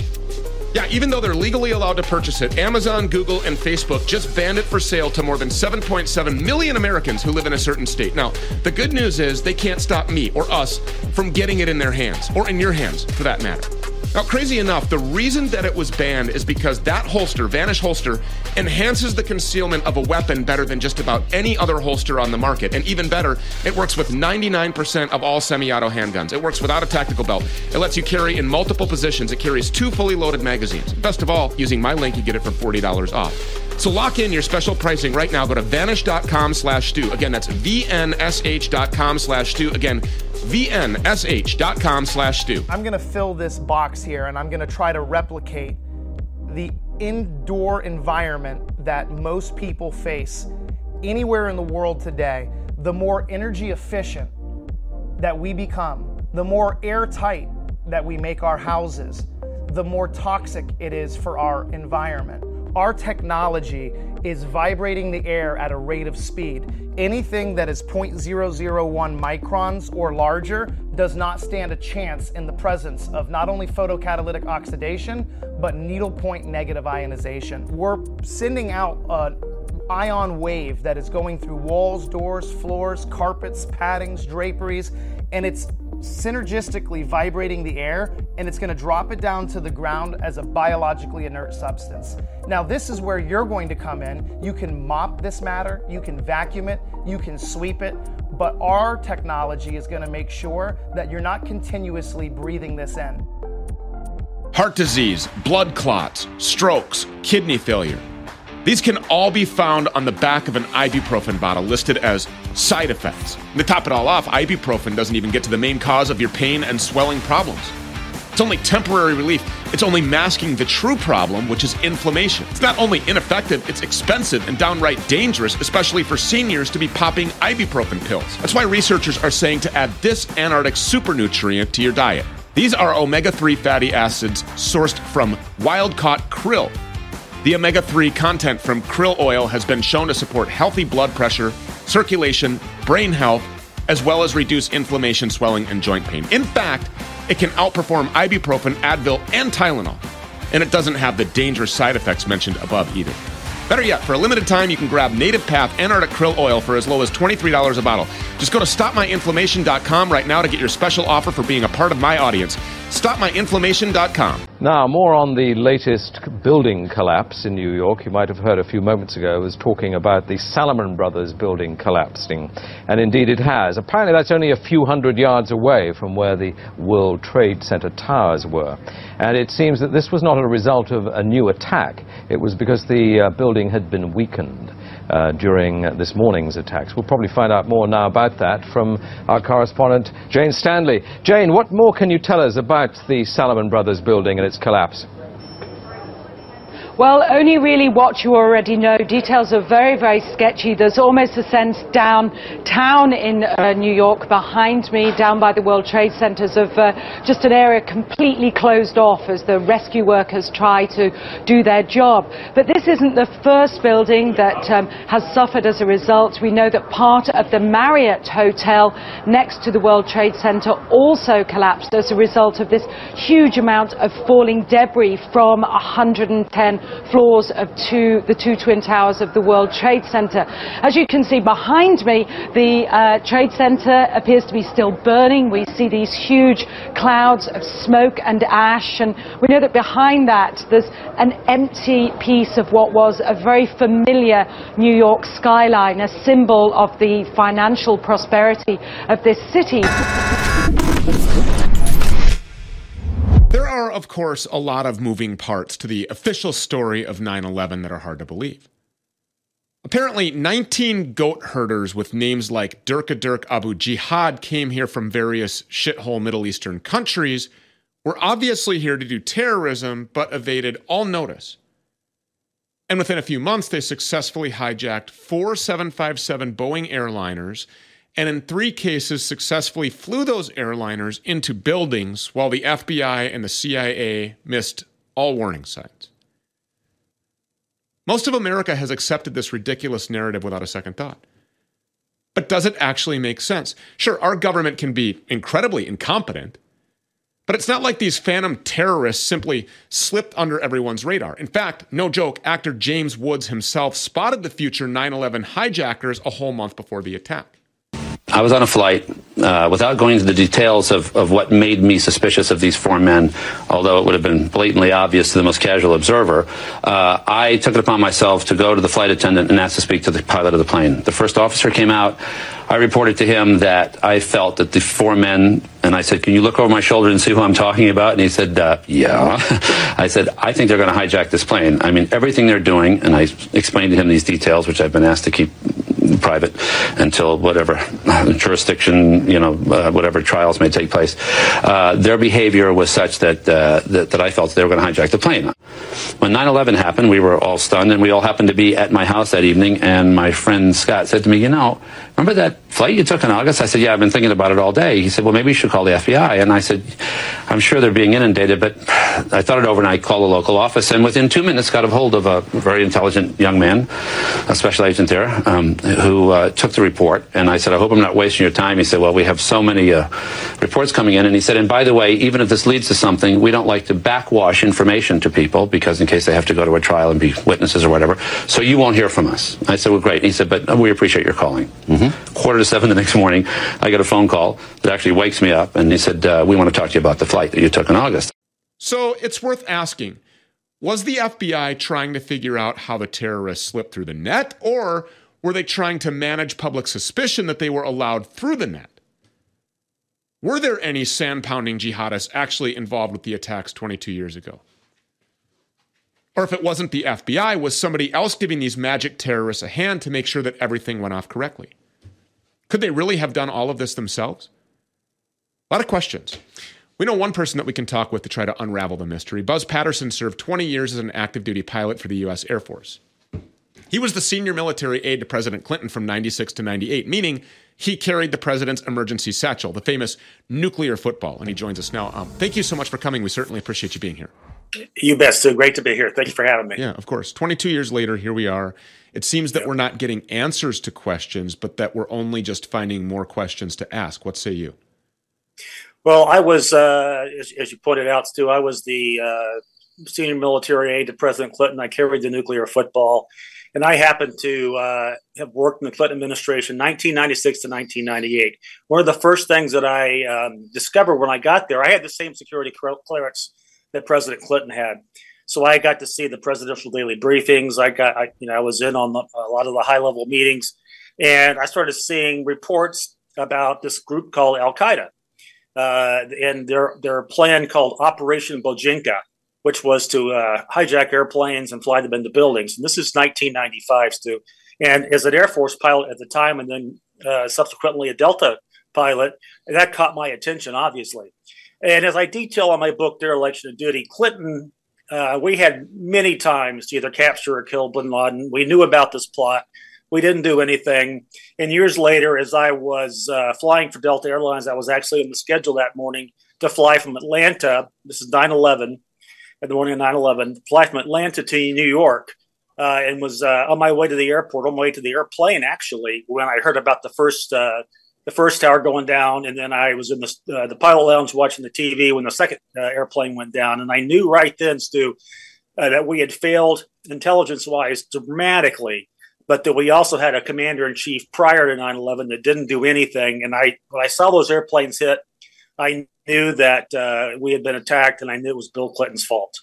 Yeah, even though they're legally allowed to purchase it, Amazon, Google, and Facebook just banned it for sale to more than seven point seven million Americans who live in a certain state. Now, the good news is they can't stop me or us from getting it in their hands, or in your hands, for that matter. Now, crazy enough, the reason that it was banned is because that holster, Vanish Holster, enhances the concealment of a weapon better than just about any other holster on the market. And even better, it works with ninety-nine percent of all semi-auto handguns. It works without a tactical belt. It lets you carry in multiple positions. It carries two fully loaded magazines. Best of all, using my link, you get it for forty dollars off. So lock in your special pricing right now. Go to vanish.com slash Stu. Again, that's vnsh.com slash Stu. Again, vnsh.com slash Stu. I'm going to fill this box here, and I'm going to try to replicate the indoor environment that most people face anywhere in the world today. The more energy efficient that we become, the more airtight that we make our houses, the more toxic it is for our environment. Our technology is vibrating the air at a rate of speed. Anything that is zero point zero zero one microns or larger does not stand a chance in the presence of not only photocatalytic oxidation, but needlepoint negative ionization. We're sending out an ion wave that is going through walls, doors, floors, carpets, paddings, draperies, and it's synergistically vibrating the air, and it's going to drop it down to the ground as a biologically inert substance. Now, this is where you're going to come in. You can mop this matter, you can vacuum it, you can sweep it, but our technology is going to make sure that you're not continuously breathing this in. Heart disease, blood clots, strokes, kidney failure. These can all be found on the back of an ibuprofen bottle listed as side effects. And to top it all off, ibuprofen doesn't even get to the main cause of your pain and swelling problems. It's only temporary relief. It's only masking the true problem, which is inflammation. It's not only ineffective, it's expensive and downright dangerous, especially for seniors to be popping ibuprofen pills. That's why researchers are saying to add this Antarctic super nutrient to your diet. These are omega three fatty acids sourced from wild-caught krill. The omega three content from krill oil has been shown to support healthy blood pressure, circulation, brain health, as well as reduce inflammation, swelling, and joint pain. In fact, it can outperform ibuprofen, Advil, and Tylenol. And it doesn't have the dangerous side effects mentioned above either. Better yet, for a limited time, you can grab Native Path Antarctic Krill Oil for as low as twenty-three dollars a bottle. Just go to stop my inflammation dot com right now to get your special offer for being a part of my audience. stop my inflammation dot com. Now, more on the latest building collapse in New York. You might have heard a few moments ago I was talking about the Salomon Brothers building collapsing. And indeed it has. Apparently that's only a few hundred yards away from where the World Trade Center towers were. And it seems that this was not a result of a new attack. It was because the uh, building had been weakened uh, during uh, this morning's attacks. We'll probably find out more now about that from our correspondent, Jane Stanley. Jane, what more can you tell us about the Salomon Brothers building and its collapse? Well, only really what you already know. Details are very, very sketchy. There's almost a sense downtown in uh, New York behind me, down by the World Trade Centers, of uh, just an area completely closed off as the rescue workers try to do their job. But this isn't the first building that um, has suffered as a result. We know that part of the Marriott Hotel next to the World Trade Center also collapsed as a result of this huge amount of falling debris from one hundred ten floors of two, the two twin towers of the World Trade Center. As you can see behind me, the uh, Trade Center appears to be still burning. We see these huge clouds of smoke and ash, and we know that behind that there's an empty piece of what was a very familiar New York skyline, a symbol of the financial prosperity of this city. There are, of course, a lot of moving parts to the official story of nine eleven that are hard to believe. Apparently, nineteen goat herders with names like Dirk Abu Jihad came here from various shithole Middle Eastern countries, were obviously here to do terrorism, but evaded all notice. And within a few months, they successfully hijacked four seven fifty-seven Boeing airliners, and in three cases successfully flew those airliners into buildings while the F B I and the C I A missed all warning signs. Most of America has accepted this ridiculous narrative without a second thought. But does it actually make sense? Sure, our government can be incredibly incompetent, but it's not like these phantom terrorists simply slipped under everyone's radar. In fact, no joke, actor James Woods himself spotted the future nine eleven hijackers a whole month before the attack. I was on a flight, uh, without going into the details of, of what made me suspicious of these four men, although it would have been blatantly obvious to the most casual observer. Uh, I took it upon myself to go to the flight attendant and ask to speak to the pilot of the plane. The first officer came out. I reported to him that I felt that the four men, and I said, can you look over my shoulder and see who I'm talking about? And he said, uh, yeah. I said, I think they're going to hijack this plane. I mean, everything they're doing, and I explained to him these details, which I've been asked to keep private until whatever jurisdiction, you know, uh, whatever trials may take place. Uh, their behavior was such that, uh, that that I felt they were going to hijack the plane. When nine eleven happened, we were all stunned, and we all happened to be at my house that evening, and my friend Scott said to me, you know, remember that flight you took in August? I said, yeah, I've been thinking about it all day. He said, well, maybe you should call the F B I. And I said, I'm sure they're being inundated, but I thought it over, and I called the local office, and within two minutes got a hold of a very intelligent young man, a special agent there, um, who uh, took the report. And I said, I hope I'm not wasting your time. He said, well, we have so many uh, reports coming in. And he said, and by the way, even if this leads to something, we don't like to backwash information to people, because in case they have to go to a trial and be witnesses or whatever, so you won't hear from us. I said, well, great. And he said, but we appreciate your calling. Mm-hmm. Quarter to seven the next morning, I get a phone call that actually wakes me up, and he said, uh, we want to talk to you about the flight that you took in August. So it's worth asking, was the F B I trying to figure out how the terrorists slipped through the net, or were they trying to manage public suspicion that they were allowed through the net? Were there any sand-pounding jihadists actually involved with the attacks twenty-two years ago? Or if it wasn't the F B I, was somebody else giving these magic terrorists a hand to make sure that everything went off correctly? Could they really have done all of this themselves? A lot of questions. We know one person that we can talk with to try to unravel the mystery. Buzz Patterson served twenty years as an active duty pilot for the U S Air Force. He was the senior military aide to President Clinton from ninety-six to ninety-eight, meaning he carried the president's emergency satchel, the famous nuclear football, and he joins us now. Um, thank you so much for coming. We certainly appreciate you being here. You bet, Stu. Great to be here. Thank you for having me. Yeah, of course. twenty-two years later, here we are. It seems that we're not getting answers to questions, but that we're only just finding more questions to ask. What say you? Well, I was, uh, as, as you pointed out, Stu, I was the uh, senior military aide to President Clinton. I carried the nuclear football, and I happened to uh, have worked in the Clinton administration nineteen ninety-six to nineteen ninety-eight. One of the first things that I um, discovered when I got there, I had the same security clearance that President Clinton had. So I got to see the presidential daily briefings. I got, I, you know, I was in on the, a lot of the high level meetings, and I started seeing reports about this group called Al Qaeda. Uh, and their their plan called Operation Bojinka, which was to uh, hijack airplanes and fly them into buildings. And this is nineteen ninety-five, Stu. And as an Air Force pilot at the time, and then uh, subsequently a Delta pilot, that caught my attention, obviously. And as I detail on my book, Dereliction of Duty, Clinton, uh, we had many times to either capture or kill bin Laden. We knew about this plot. We didn't do anything. And years later, as I was uh, flying for Delta Airlines, I was actually on the schedule that morning to fly from Atlanta. This is nine eleven, at the morning of nine eleven, fly from Atlanta to New York, uh, and was uh, on my way to the airport, on my way to the airplane, actually, when I heard about the first uh, the first tower going down. And then I was in the, uh, the pilot lounge watching the T V when the second uh, airplane went down. And I knew right then, Stu, uh, that we had failed intelligence-wise dramatically, but that we also had a commander-in-chief prior to nine eleven that didn't do anything. And I, when I saw those airplanes hit, I knew that uh, we had been attacked, and I knew it was Bill Clinton's fault.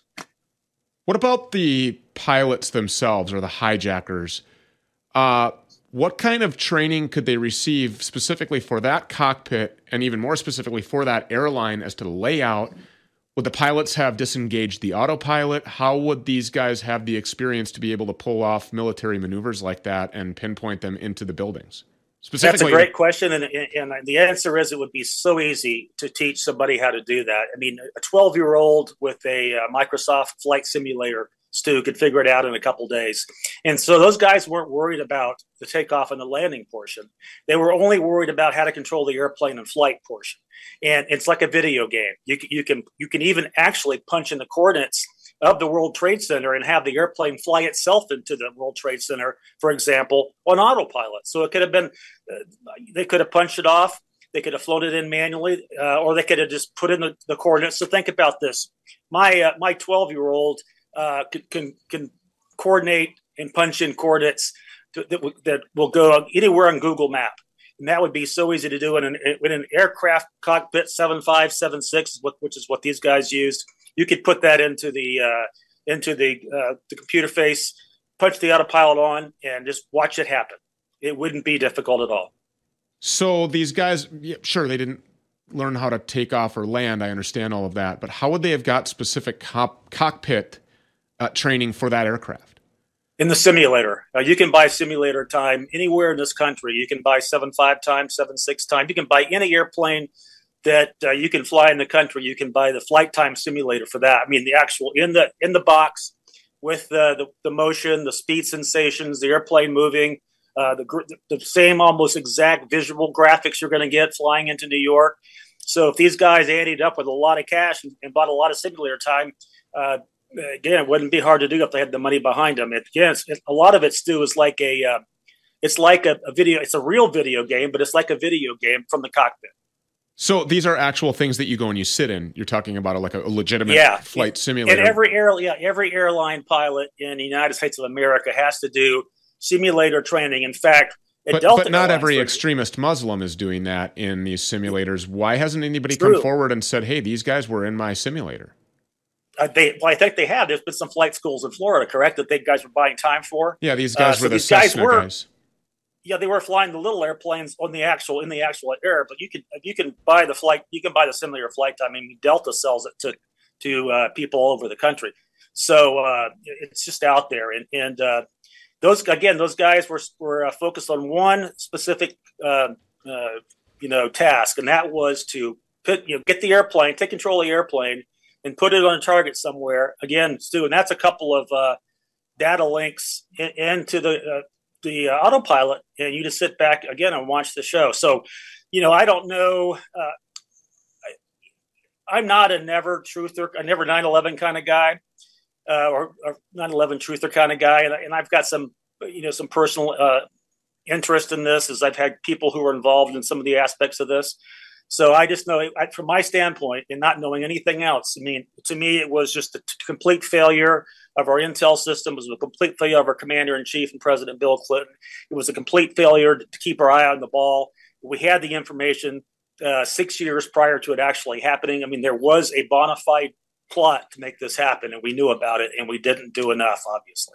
What about the pilots themselves, or the hijackers? Uh, what kind of training could they receive specifically for that cockpit, and even more specifically for that airline as to the layout? Would the pilots have disengaged the autopilot? How would these guys have the experience to be able to pull off military maneuvers like that and pinpoint them into the buildings? That's a great question, and, and the answer is it would be so easy to teach somebody how to do that. I mean, a twelve-year-old with a uh, Microsoft flight simulator, Stu, could figure it out in a couple days. And so those guys weren't worried about the takeoff and the landing portion. They were only worried about how to control the airplane and flight portion. And it's like a video game. You can, you can, you can even actually punch in the coordinates of the World Trade Center and have the airplane fly itself into the World Trade Center, for example, on autopilot. So it could have been, uh, they could have punched it off, they could have flown it in manually, uh, or they could have just put in the, the coordinates. So think about this. My uh, my twelve-year-old uh, can, can can coordinate and punch in coordinates to, that, w- that will go anywhere on Google Map. And that would be so easy to do in an, in an aircraft cockpit seven five, seven six, which is what these guys used. You could put that into the uh, into the uh, the computer face, punch the autopilot on, and just watch it happen. It wouldn't be difficult at all. So these guys, yeah, sure, they didn't learn how to take off or land. I understand all of that, but how would they have got specific cop- cockpit uh, training for that aircraft? In the simulator, uh, you can buy simulator time anywhere in this country. You can buy seven five time, seven six time. You can buy any airplane that uh, you can fly in the country. You can buy the flight time simulator for that. I mean, the actual in the in the box with uh, the the motion, the speed sensations, the airplane moving, uh, the the same almost exact visual graphics you're going to get flying into New York. So if these guys added up with a lot of cash and, and bought a lot of simulator time. Uh, Again, it wouldn't be hard to do if they had the money behind them. It, again, it's, it, a lot of it, Stu, is like a, uh, it's like a, a video. It's a real video game, but it's like a video game from the cockpit. So these are actual things that you go and you sit in. You're talking about a, like a legitimate yeah. flight simulator. And every air, yeah, every airline pilot in the United States of America has to do simulator training. In fact, at but, Delta but not Airlines, every for, extremist Muslim is doing that in these simulators. Why hasn't anybody True. come forward and said, "Hey, these guys were in my simulator"? Uh, they, well, I think they have. There's been some flight schools in Florida, correct, that they guys were buying time for. Yeah, these guys uh, were so the these guys Cessna were, guys. Yeah, they were flying the little airplanes on the actual in the actual air. But you can you can buy the flight. You can buy the simulator flight time. I mean, Delta sells it to to uh, people all over the country. So uh, it's just out there. And and uh, those again, those guys were were uh, focused on one specific uh, uh, you know task, and that was to put you know get the airplane, take control of the airplane, and put it on a target somewhere. Again, Stu, and that's a couple of uh, data links in, into the uh, the uh, autopilot, and you just sit back again and watch the show. So, you know, I don't know. Uh, I, I'm not a never truther, a never nine eleven kind of guy, uh, or, or nine eleven truther kind of guy, and, and I've got some, you know, some personal uh, interest in this, as I've had people who are involved in some of the aspects of this. So I just know, I, from my standpoint, and not knowing anything else, I mean, to me, it was just a t- complete failure of our intel system. It was a complete failure of our commander-in-chief and President Bill Clinton. It was a complete failure to, to keep our eye on the ball. We had the information uh, six years prior to it actually happening. I mean, there was a bona fide plot to make this happen, and we knew about it, and we didn't do enough, obviously.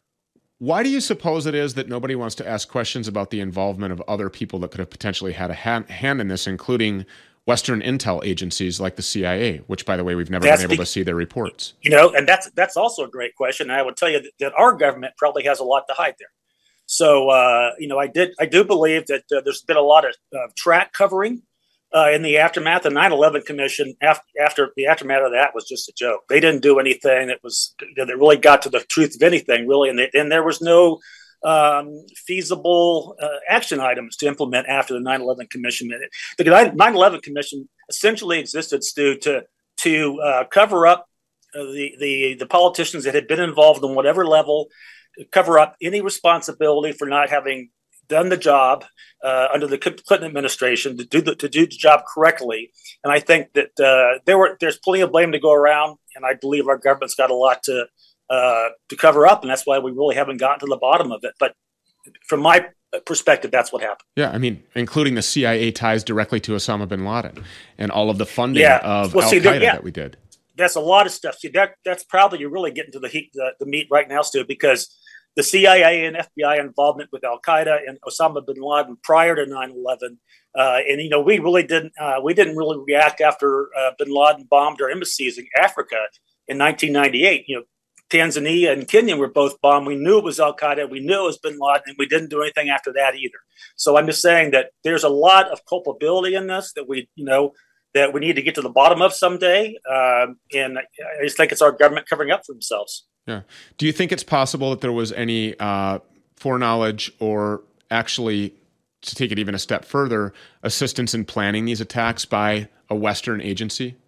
Why do you suppose it is that nobody wants to ask questions about the involvement of other people that could have potentially had a hand, hand in this, including Western intel agencies like the C I A, which, by the way, we've never That's been able be- to see their reports? You know, and that's that's also a great question. And I would tell you that, that our government probably has a lot to hide there. So, uh, you know, I did I do believe that uh, there's been a lot of uh, track covering uh, in the aftermath. The nine eleven Commission, after, after the aftermath of that, was just a joke. They didn't do anything that was that really got to the truth of anything, really, and, they, and there was no um, feasible uh, action items to implement after the nine eleven Commission. The nine eleven Commission essentially existed, Stu, to to uh, cover up uh, the, the the politicians that had been involved on whatever level, cover up any responsibility for not having done the job uh, under the Clinton administration to do the to do the job correctly. And I think that uh, there were there's plenty of blame to go around, and I believe our government's got a lot to uh, to cover up, and that's why we really haven't gotten to the bottom of it. But from my perspective, that's what happened. Yeah, I mean, including the C I A ties directly to Osama bin Laden and all of the funding yeah. of well, see, Al-Qaeda yeah. that we did. That's a lot of stuff. See, that that's probably you're really getting to the heat, the, the meat right now, Stu, because the C I A and F B I involvement with Al-Qaeda and Osama bin Laden prior to nine eleven. Uh, and, you know, we really didn't uh, we didn't really react after uh, bin Laden bombed our embassies in Africa in nineteen ninety-eight. You know, Tanzania and Kenya were both bombed. We knew it was Al-Qaeda. We knew it was bin Laden, and we didn't do anything after that either. So I'm just saying that there's a lot of culpability in this that we, you know, that we need to get to the bottom of someday. Um, and I just think it's our government covering up for themselves. Yeah. Do you think it's possible that there was any uh, foreknowledge or actually, to take it even a step further, assistance in planning these attacks by a Western agency?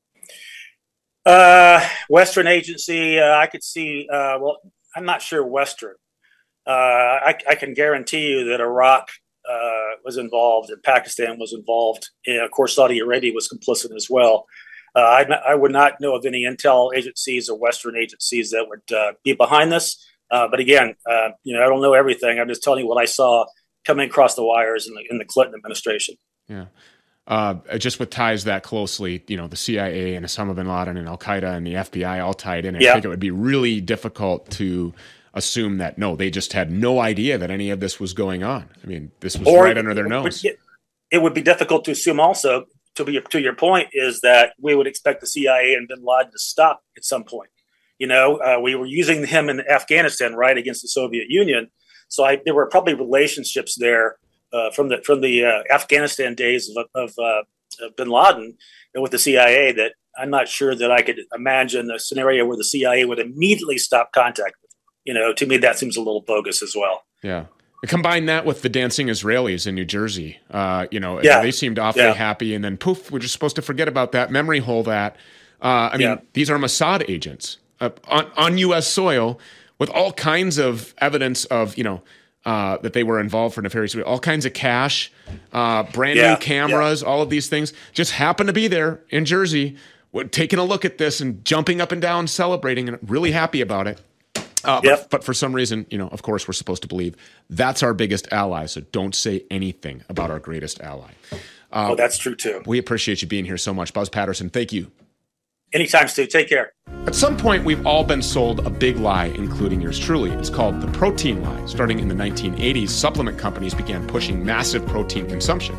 Uh, Western agency, uh, I could see, uh, well, I'm not sure Western. Uh, I, I can guarantee you that Iraq uh, was involved and Pakistan was involved. And of course, Saudi Arabia was complicit as well. Uh, I, I would not know of any intel agencies or Western agencies that would uh, be behind this. Uh, but again, uh, you know, I don't know everything. I'm just telling you what I saw coming across the wires in the, in the Clinton administration. Yeah. Uh, just with ties that closely, you know, the C I A and Osama bin Laden and Al-Qaeda and the F B I all tied in. I yeah. think it would be really difficult to assume that, no, they just had no idea that any of this was going on. I mean, this was or right under their nose. It, it would be difficult to assume also, to be to your point, is that we would expect the C I A and bin Laden to stop at some point. You know, uh, we were using him in Afghanistan, right, against the Soviet Union. So I, there were probably relationships there uh, from the from the uh, Afghanistan days of, of uh, Bin Laden with the C I A that I'm not sure that I could imagine a scenario where the C I A would immediately stop contact with him. You know, to me, that seems a little bogus as well. Yeah. Combine that with the dancing Israelis in New Jersey. Uh, you know, yeah. they seemed awfully yeah. happy, and then poof, we're just supposed to forget about that, memory hole that. Uh, I mean, yeah. these are Mossad agents uh, on, on U S soil with all kinds of evidence of, you know, uh, that they were involved for nefarious, all kinds of cash, uh, brand yeah. new cameras, yeah. all of these things just happen to be there in Jersey, taking a look at this and jumping up and down, celebrating, and really happy about it. Uh, yep. but, but for some reason, you know, of course, we're supposed to believe that's our biggest ally. So don't say anything about our greatest ally. Uh, oh, that's true, too. We appreciate you being here so much. Buzz Patterson, thank you. Anytime, Stu. Take care. At some point, we've all been sold a big lie, including yours truly. It's called the protein lie. Starting in the nineteen eighties, supplement companies began pushing massive protein consumption.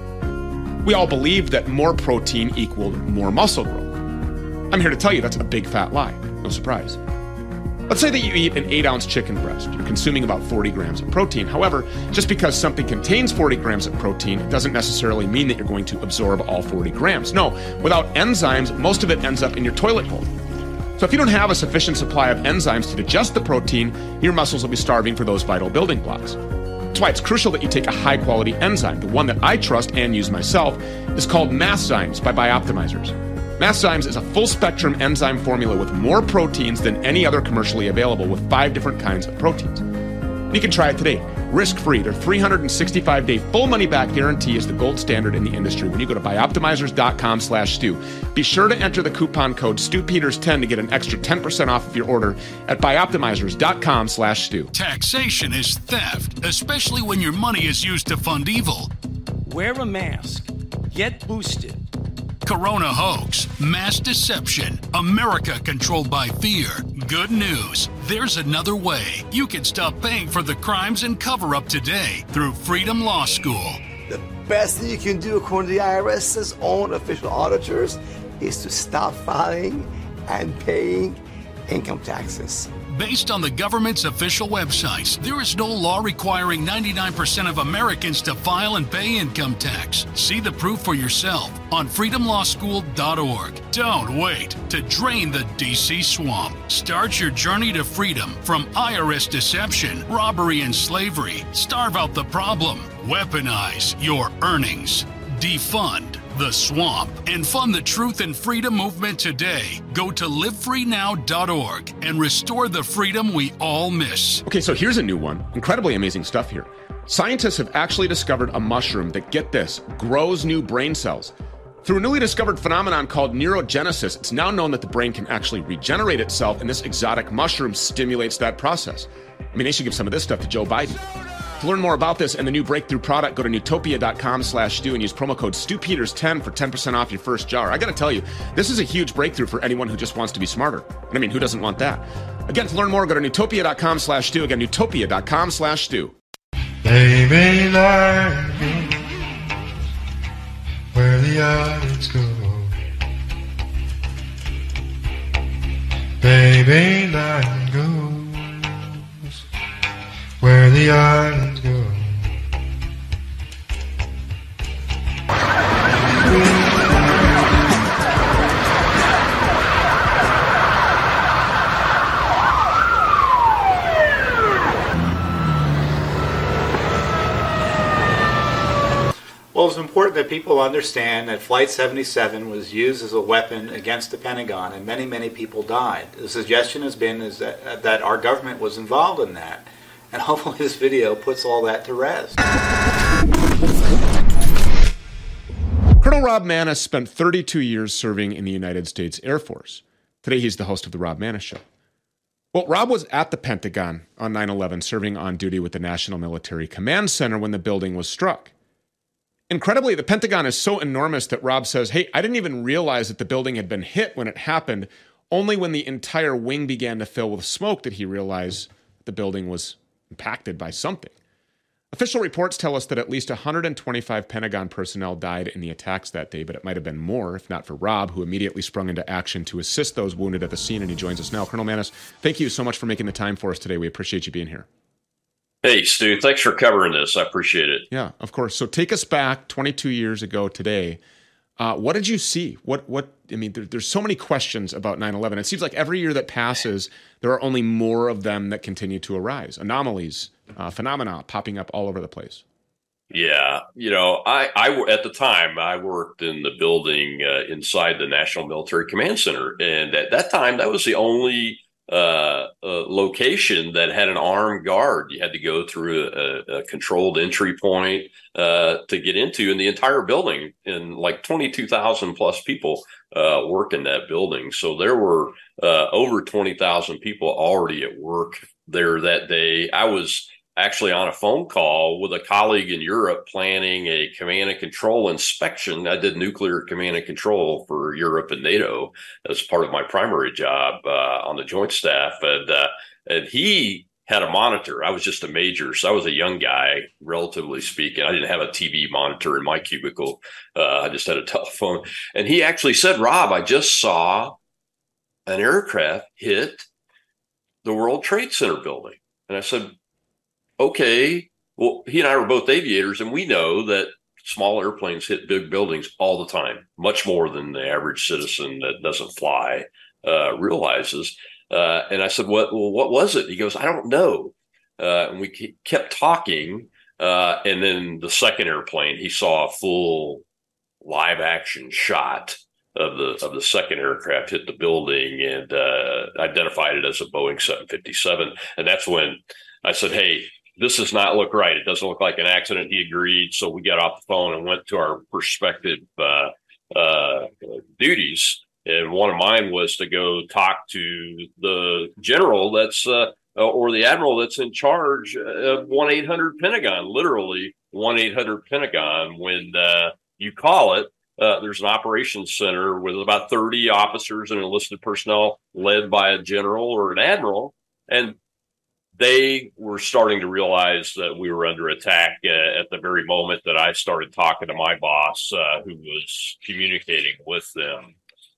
We all believed that more protein equaled more muscle growth. I'm here to tell you that's a big fat lie. No surprise. Let's say that you eat an eight ounce chicken breast. You're consuming about forty grams of protein. However, just because something contains forty grams of protein, it doesn't necessarily mean that you're going to absorb all forty grams. No, without enzymes, most of it ends up in your toilet bowl. So if you don't have a sufficient supply of enzymes to digest the protein, your muscles will be starving for those vital building blocks. That's why it's crucial that you take a high quality enzyme. The one that I trust and use myself is called Masszymes by Bioptimizers. Masszymes is a full-spectrum enzyme formula with more proteins than any other commercially available, with five different kinds of proteins. You can try it today, risk-free. Their three hundred sixty-five day full money-back guarantee is the gold standard in the industry when you go to bioptimizers.com slash Stu. Be sure to enter the coupon code Stu Peters ten to get an extra ten percent off of your order at bioptimizers.com slash Stu. Taxation is theft, especially when your money is used to fund evil. Wear a mask. Get boosted. Corona hoax, mass deception, America controlled by fear. Good news, there's another way. You can stop paying for the crimes and cover-up today through Freedom Law School. The best thing you can do, according to the I R S's own official auditors, is to stop filing and paying income taxes. Based on the government's official websites, there is no law requiring ninety-nine percent of Americans to file and pay income tax. See the proof for yourself on freedom law school dot org. Don't wait to drain the D C swamp. Start your journey to freedom from I R S deception, robbery, and slavery. Starve out the problem. Weaponize your earnings. Defund the swamp and fund the truth and freedom movement today. Go to live free now dot org and restore the freedom we all miss. Okay, so here's a new one. Incredibly amazing stuff here. Scientists have actually discovered a mushroom that, get this, grows new brain cells. Through a newly discovered phenomenon called neurogenesis, it's now known that the brain can actually regenerate itself, and this exotic mushroom stimulates that process. I mean, they should give some of this stuff to Joe Biden. To learn more about this and the new breakthrough product, go to newtopia.com slash Stu and use promo code Stu Peters ten for ten percent off your first jar. I got to tell you, this is a huge breakthrough for anyone who just wants to be smarter. And I mean, who doesn't want that? Again, to learn more, go to newtopia.com slash Stu. Again, newtopia.com slash Stu. Baby, like me, where the others go. Baby, like goes where the islands go. Well, it's important that people understand that Flight seventy-seven was used as a weapon against the Pentagon, and many, many people died. The suggestion has been is that, that our government was involved in that. And hopefully this video puts all that to rest. Colonel Rob Maness spent thirty-two years serving in the United States Air Force. Today he's the host of The Rob Maness Show. Well, Rob was at the Pentagon on nine eleven, serving on duty with the National Military Command Center when the building was struck. Incredibly, the Pentagon is so enormous that Rob says, hey, I didn't even realize that the building had been hit when it happened. Only when the entire wing began to fill with smoke did he realize the building was impacted by something. Official reports tell us that at least one hundred twenty-five Pentagon personnel died in the attacks that day, but it might have been more if not for Rob, who immediately sprung into action to assist those wounded at the scene, and he joins us now. Colonel Maness, thank you so much for making the time for us today. We appreciate you being here. Hey, Stu, thanks for covering this. I appreciate it. Yeah, of course. So take us back twenty-two years ago today. Uh, what did you see? What, what, I mean, there, there's so many questions about nine eleven. It seems like every year that passes, there are only more of them that continue to arise. Anomalies, uh, phenomena popping up all over the place. Yeah. You know, I, I, at the time, I worked in the building uh, inside the National Military Command Center. And at that time, that was the only uh, uh, location that had an armed guard. You had to go through a, a controlled entry point uh, to get into, in the entire building, and like twenty-two thousand plus people uh, work in that building. So there were uh, over twenty thousand people already at work there that day. I was actually on a phone call with a colleague in Europe planning a command and control inspection. I did nuclear command and control for Europe and NATO as part of my primary job uh, on the Joint Staff. And, uh, and he had a monitor. I was just a major, so I was a young guy, relatively speaking. I didn't have a T V monitor in my cubicle. Uh, I just had a telephone. And he actually said, Rob, I just saw an aircraft hit the World Trade Center building. And I said, okay, well, he and I were both aviators, and we know that small airplanes hit big buildings all the time, much more than the average citizen that doesn't fly uh, realizes. Uh, and I said, what, well, what was it? He goes, I don't know. Uh, and we kept talking. Uh, and then the second airplane, he saw a full live action shot of the of the second aircraft hit the building, and uh, identified it as a Boeing seven fifty-seven. And that's when I said, hey, this does not look right. It doesn't look like an accident. He agreed. So we got off the phone and went to our respective uh, uh, duties. And one of mine was to go talk to the general that's uh, or the admiral that's in charge of one eight hundred Pentagon, literally one eight hundred Pentagon. When uh, you call it, uh, there's an operations center with about thirty officers and enlisted personnel led by a general or an admiral. And they were starting to realize that we were under attack uh, at the very moment that I started talking to my boss, uh, who was communicating with them.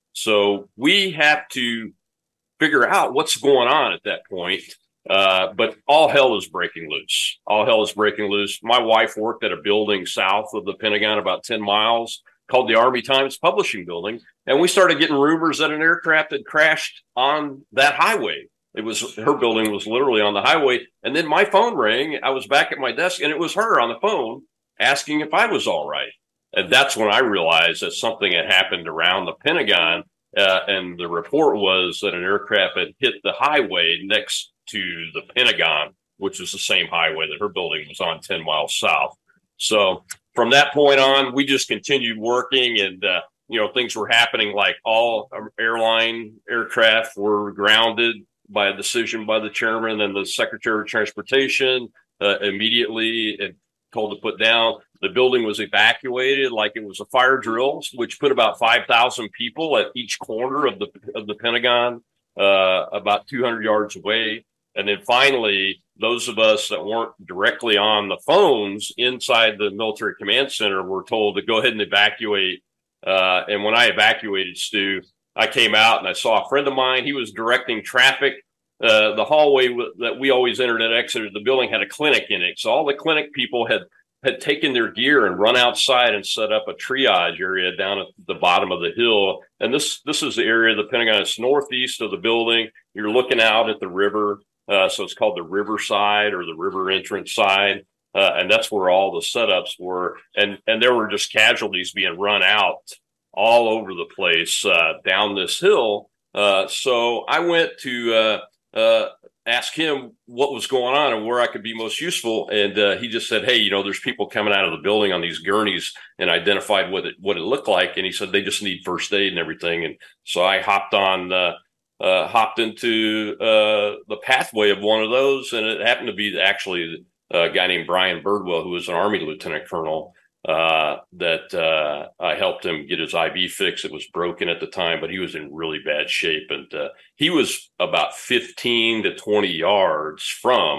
So we have to figure out what's going on at that point. Uh, but all hell is breaking loose. All hell is breaking loose. My wife worked at a building south of the Pentagon, about ten miles, called the Army Times Publishing Building. And we started getting rumors that an aircraft had crashed on that highway. It was, her building was literally on the highway. And then my phone rang. I was back at my desk, and it was her on the phone asking if I was all right. And that's when I realized that something had happened around the Pentagon. Uh, and the report was that an aircraft had hit the highway next to the Pentagon, which was the same highway that her building was on ten miles south. So from that point on, we just continued working, and, uh, you know, things were happening like all airline aircraft were grounded by a decision by the chairman and the Secretary of Transportation uh, immediately and told to put down. The building was evacuated like it was a fire drill, which put about five thousand people at each corner of the of the Pentagon, uh, about two hundred yards away. And then finally, those of us that weren't directly on the phones inside the Military Command Center were told to go ahead and evacuate. Uh, and when I evacuated, Stu, I came out and I saw a friend of mine. He was directing traffic. Uh, the hallway w- that we always entered and exited the building had a clinic in it. So all the clinic people had had taken their gear and run outside and set up a triage area down at the bottom of the hill. And this this is the area of the Pentagon. It's northeast of the building. You're looking out at the river. Uh, so it's called the river side or the river entrance side. Uh, and that's where all the setups were. And, and there were just casualties being run out all over the place uh, down this hill. Uh, so I went to uh, uh, ask him what was going on and where I could be most useful. And uh, he just said, hey, you know, there's people coming out of the building on these gurneys, and identified what it, what it looked like. And he said, they just need first aid and everything. And so I hopped on, uh, uh, hopped into uh, the pathway of one of those. And it happened to be actually a guy named Brian Birdwell, who was an Army lieutenant colonel, uh, that uh, I helped him get his I V fixed. It was broken at the time, but he was in really bad shape. And uh, he was about fifteen to twenty yards from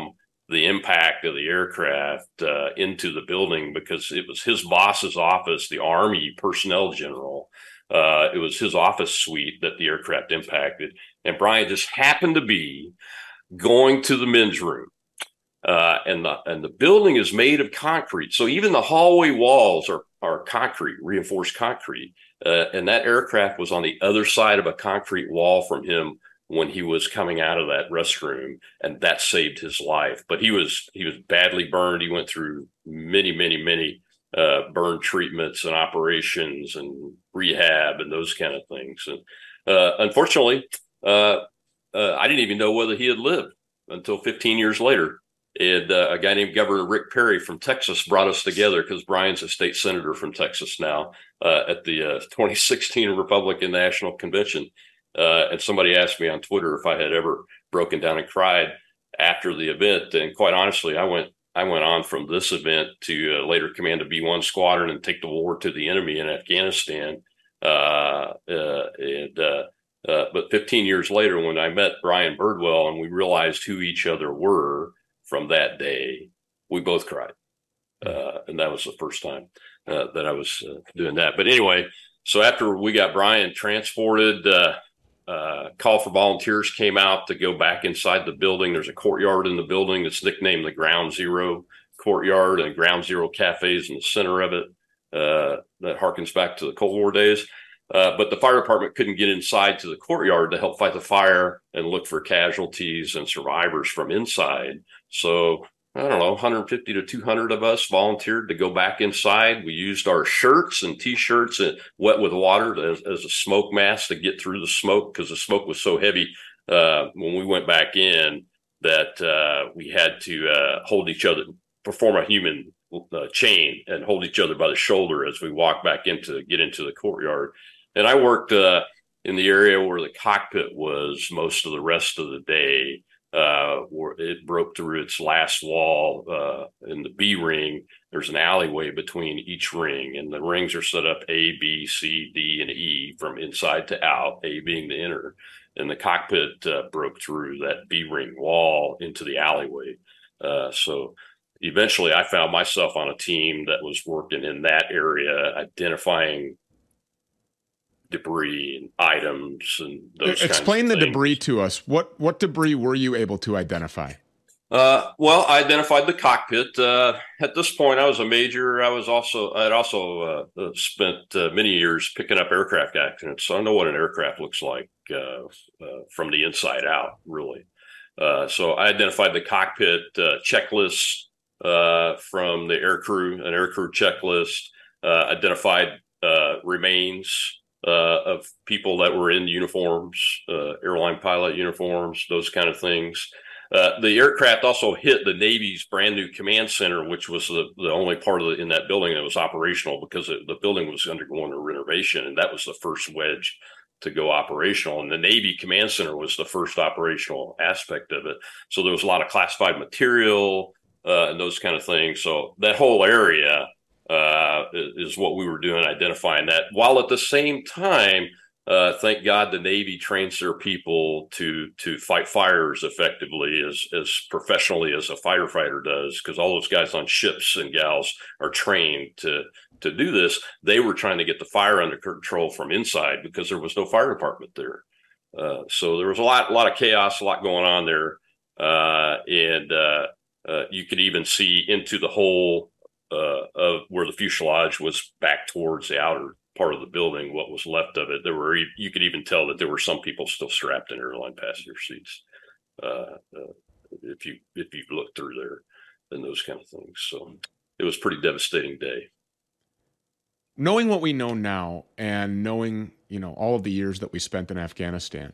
the impact of the aircraft uh, into the building, because it was his boss's office, the Army personnel general. Uh, it was his office suite that the aircraft impacted. And Brian just happened to be going to the men's room. Uh, and the and the building is made of concrete. So even the hallway walls are, are concrete, reinforced concrete. Uh, and that aircraft was on the other side of a concrete wall from him when he was coming out of that restroom, and that saved his life. But he was he was badly burned. He went through many, many, many uh, burn treatments and operations and rehab and those kind of things. And uh, unfortunately, uh, uh, I didn't even know whether he had lived until fifteen years later. And uh, a guy named Governor Rick Perry from Texas brought us together, because Brian's a state senator from Texas now, uh, at the uh, twenty sixteen Republican National Convention. Uh, and somebody asked me on Twitter if I had ever broken down and cried after the event. And quite honestly, I went I went on from this event to uh, later command a B one squadron and take the war to the enemy in Afghanistan. Uh, uh, and uh, uh, but fifteen years later, when I met Brian Birdwell and we realized who each other were from that day, we both cried. Uh, and that was the first time uh, that I was uh, doing that. But anyway, so after we got Brian transported, uh, uh, call for volunteers came out to go back inside the building. There's a courtyard in the building that's nicknamed the Ground Zero Courtyard, and Ground Zero Cafes in the center of it. Uh, that harkens back to the Cold War days. Uh, but the fire department couldn't get inside to the courtyard to help fight the fire and look for casualties and survivors from inside. So, I don't know, one hundred fifty to two hundred of us volunteered to go back inside. We used our shirts and T-shirts and wet with water as, as a smoke mask to get through the smoke, because the smoke was so heavy uh, when we went back in that uh, we had to uh, hold each other, perform a human uh, chain and hold each other by the shoulder as we walked back into get into the courtyard. And I worked uh, in the area where the cockpit was most of the rest of the day, uh, where it broke through its last wall uh, in the B ring. There's an alleyway between each ring, and the rings are set up A, B, C, D, and E from inside to out, A being the inner. And the cockpit uh, broke through that B ring wall into the alleyway. Uh, so eventually I found myself on a team that was working in that area, identifying debris and items and those Explain kinds of the things. debris to us. What what debris were you able to identify? Uh, well, I identified the cockpit. Uh, at this point, I was a major. I was also I'd also uh, spent uh, many years picking up aircraft accidents, so I know what an aircraft looks like uh, uh, from the inside out, really. Uh, so I identified the cockpit uh, checklist uh, from the aircrew, an aircrew checklist. Uh, identified uh, remains Uh, of people that were in uniforms, uh, airline pilot uniforms, those kind of things. Uh, the aircraft also hit the Navy's brand new command center, which was the, the only part of the, in that building that was operational, because it, the building was undergoing a renovation, and that was the first wedge to go operational. And the Navy command center was the first operational aspect of it. So there was a lot of classified material uh, and those kind of things. So that whole area uh, is what we were doing, identifying that, while at the same time, uh, thank God the Navy trains their people to to fight fires effectively as as professionally as a firefighter does, because all those guys on ships and gals are trained to to do this. They were trying to get the fire under control from inside because there was no fire department there. Uh, so there was a lot, a lot of chaos, a lot going on there, uh, and uh, uh, you could even see into the hole uh, of where the fuselage was back towards the outer part of the building. What was left of it, there were, you could even tell that there were some people still strapped in airline passenger seats. Uh, uh, if you if you look through there, and those kind of things. So it was a pretty devastating day. Knowing what we know now, and knowing, you know, all of the years that we spent in Afghanistan,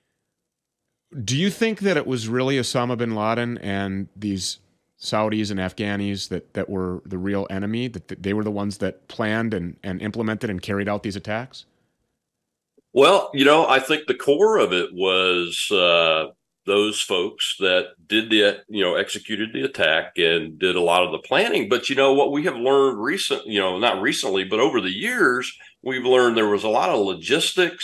do you think that it was really Osama bin Laden and these Saudis and Afghanis that, that were the real enemy, that they were the ones that planned and, and implemented and carried out these attacks? Well, you know, I think the core of it was uh, those folks that did the, you know, executed the attack and did a lot of the planning. But, you know, what we have learned recent, you know, not recently, but over the years, we've learned there was a lot of logistics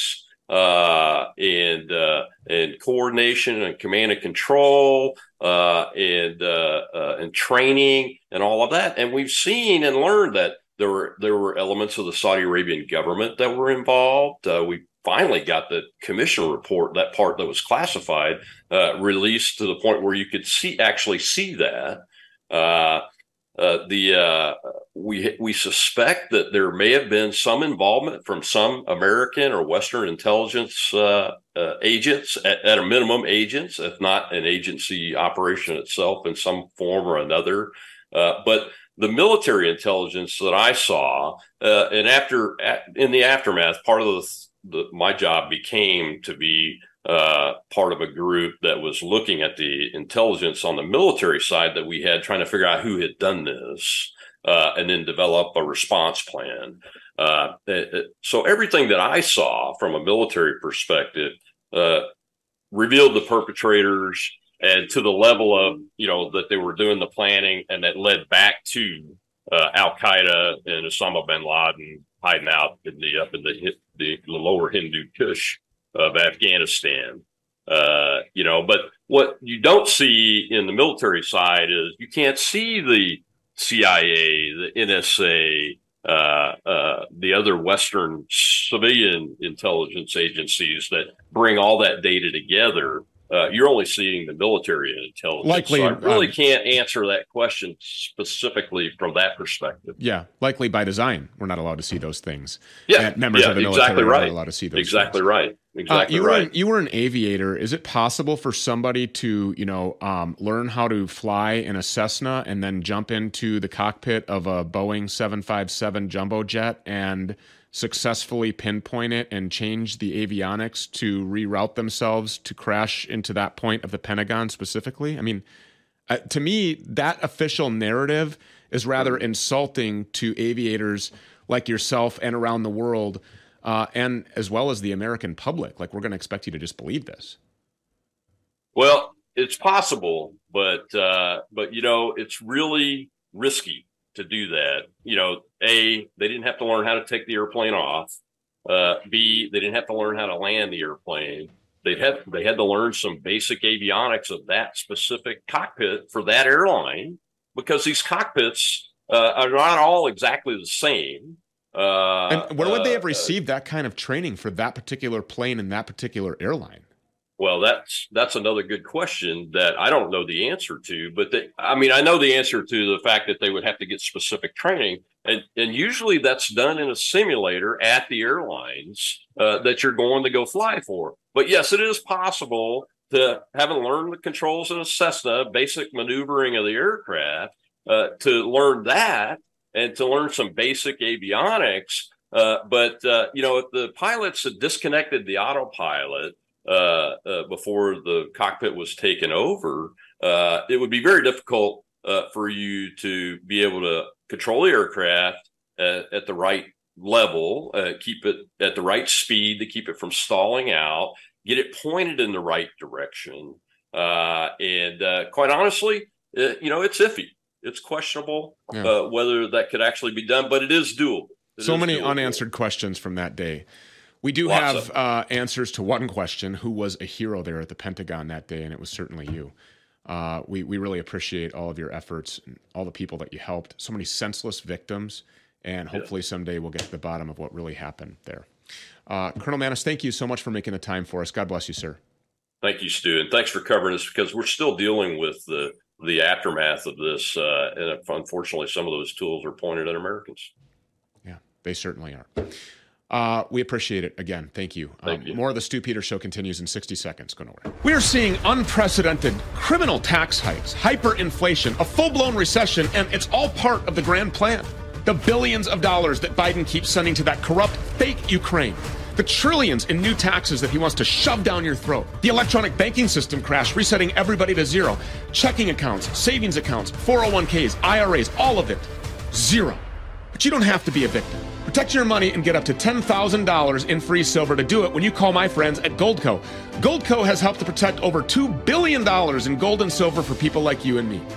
uh, and uh, and coordination and command and control uh, and uh, uh, and training and all of that. And we've seen and learned that there were there were elements of the Saudi Arabian government that were involved. Uh, we finally got the commission report, that part that was classified, uh, released to the point where you could see actually see that. Uh, uh, the uh, we we suspect that there may have been some involvement from some American or Western intelligence uh, uh, agents, at, at a minimum, agents, if not an agency operation itself in some form or another. Uh, but the military intelligence that I saw, uh, and after at, in the aftermath, part of the, the my job became to be uh, part of a group that was looking at the intelligence on the military side that we had, trying to figure out who had done this, uh, and then develop a response plan. Uh, it, it, so everything that I saw from a military perspective uh, revealed the perpetrators, and to the level of, you know, that they were doing the planning, and that led back to uh, Al Qaeda and Osama bin Laden hiding out in the up in the the, the lower Hindu Kush of Afghanistan. Uh, you know, but what you don't see in the military side is you can't see the C I A, the N S A, uh, uh, the other Western civilian intelligence agencies that bring all that data together. Uh, you're only seeing the military intelligence. Likely, so I really um, can't answer that question specifically from that perspective. Yeah, likely by design, we're not allowed to see those things. Yeah, and members yeah, of the military exactly are right. not allowed to see those exactly things. right. Exactly uh, you right. Were an, you were an aviator. Is it possible for somebody to, you know, um, learn how to fly in a Cessna and then jump into the cockpit of a Boeing seven fifty-seven jumbo jet and successfully pinpoint it and change the avionics to reroute themselves to crash into that point of the Pentagon specifically? I mean, uh, to me, that official narrative is rather insulting to aviators like yourself and around the world, uh, and as well as the American public. Like, we're going to expect you to just believe this. Well, it's possible, but uh, but you know, it's really risky to do that. You know, A, they didn't have to learn how to take the airplane off. Uh, B, they didn't have to learn how to land the airplane. They had they had to learn some basic avionics of that specific cockpit for that airline, because these cockpits uh, are not all exactly the same. Uh, and where would they have uh, received that kind of training for that particular plane and that particular airline? Well, that's that's another good question that I don't know the answer to. But they, I mean, I know the answer to the fact that they would have to get specific training, and and usually that's done in a simulator at the airlines uh, that you're going to go fly for. But yes, it is possible to, having learned the controls in a Cessna, basic maneuvering of the aircraft, uh, to learn that and to learn some basic avionics. Uh, but uh, you know, if the pilots had disconnected the autopilot Uh, uh, before the cockpit was taken over, uh, it would be very difficult uh, for you to be able to control the aircraft at, at the right level, uh, keep it at the right speed to keep it from stalling out, get it pointed in the right direction. Uh, and uh, quite honestly, uh, you know, it's iffy. It's questionable Yeah. uh, whether that could actually be done, but it is doable. It So is many doable. unanswered questions from that day. We do Lots have of uh, answers to one question: who was a hero there at the Pentagon that day? And it was certainly you. Uh, we we really appreciate all of your efforts and all the people that you helped. So many senseless victims, and hopefully yeah. someday we'll get to the bottom of what really happened there. Uh, Colonel Maness, thank you so much for making the time for us. God bless you, sir. Thank you, Stu, and thanks for covering this, because we're still dealing with the the aftermath of this, uh, and unfortunately, some of those tools are pointed at Americans. Yeah, they certainly are. Uh, we appreciate it. Again, thank you. Thank um, you. More of the Stu Peters Show continues in sixty seconds. Go nowhere. We are seeing unprecedented criminal tax hikes, hyperinflation, a full-blown recession, and it's all part of the grand plan. The billions of dollars that Biden keeps sending to that corrupt, fake Ukraine. The trillions in new taxes that he wants to shove down your throat. The electronic banking system crash, resetting everybody to zero. Checking accounts, savings accounts, four oh one k's, I R As, all of it. Zero. But you don't have to be a victim. Protect your money and get up to ten thousand dollars in free silver to do it when you call my friends at Goldco. Goldco has helped to protect over two billion dollars in gold and silver for people like you and me.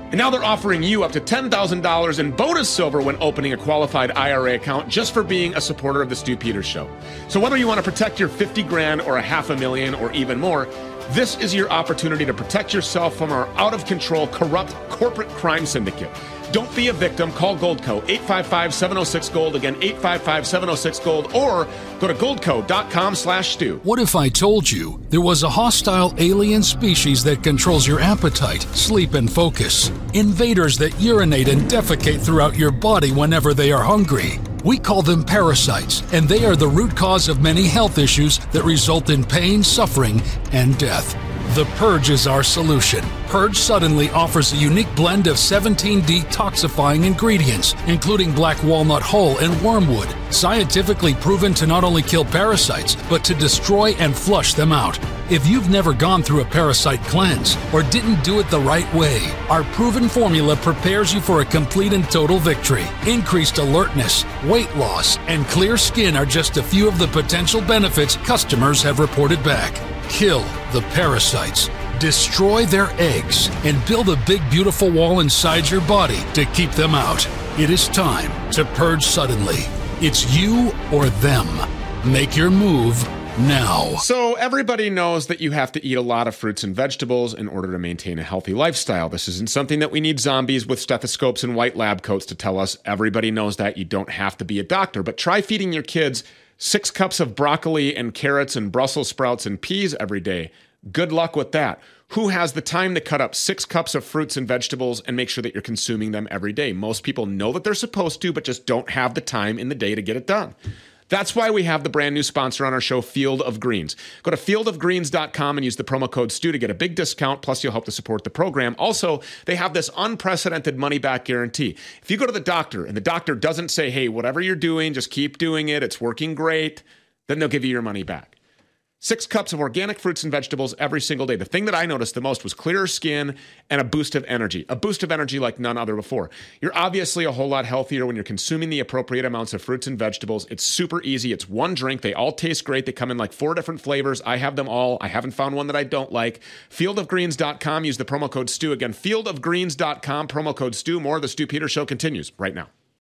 And now they're offering you up to ten thousand dollars in bonus silver when opening a qualified I R A account just for being a supporter of the Stu Peters Show. So whether you want to protect your fifty grand or a half a million or even more, this is your opportunity to protect yourself from our out-of-control, corrupt corporate crime syndicate. Don't be a victim. Call Goldco, eight five five, seven oh six, GOLD. Again, eight five five, seven oh six, GOLD. Or go to goldco.com slash stew. What if I told you there was a hostile alien species that controls your appetite, sleep, and focus? Invaders that urinate and defecate throughout your body whenever they are hungry. We call them parasites, and they are the root cause of many health issues that result in pain, suffering, and death. The Purge is our solution. Purge Suddenly offers a unique blend of seventeen detoxifying ingredients, including black walnut hull and wormwood, scientifically proven to not only kill parasites, but to destroy and flush them out. If you've never gone through a parasite cleanse or didn't do it the right way, our proven formula prepares you for a complete and total victory. Increased alertness, weight loss, and clear skin are just a few of the potential benefits customers have reported back. Kill the parasites, destroy their eggs, and build a big, beautiful wall inside your body to keep them out. It is time to purge suddenly. It's you or them. Make your move now. So everybody knows that you have to eat a lot of fruits and vegetables in order to maintain a healthy lifestyle. This isn't something that we need zombies with stethoscopes and white lab coats to tell us. Everybody knows that. You don't have to be a doctor, but try feeding your kids six cups of broccoli and carrots and Brussels sprouts and peas every day. Good luck with that. Who has the time to cut up six cups of fruits and vegetables and make sure that you're consuming them every day? Most people know that they're supposed to, but just don't have the time in the day to get it done. That's why we have the brand new sponsor on our show, Field of Greens. Go to field of greens dot com and use the promo code STU to get a big discount, plus you'll help to support the program. Also, they have this unprecedented money-back guarantee. If you go to the doctor and the doctor doesn't say, hey, whatever you're doing, just keep doing it, it's working great, then they'll give you your money back. Six cups of organic fruits and vegetables every single day. The thing that I noticed the most was clearer skin and a boost of energy. A boost of energy like none other before. You're obviously a whole lot healthier when you're consuming the appropriate amounts of fruits and vegetables. It's super easy. It's one drink. They all taste great. They come in like four different flavors. I have them all. I haven't found one that I don't like. field of greens dot com. Use the promo code STU. Again, field of greens dot com. Promo code STU. More of the Stu Peters Show continues right now.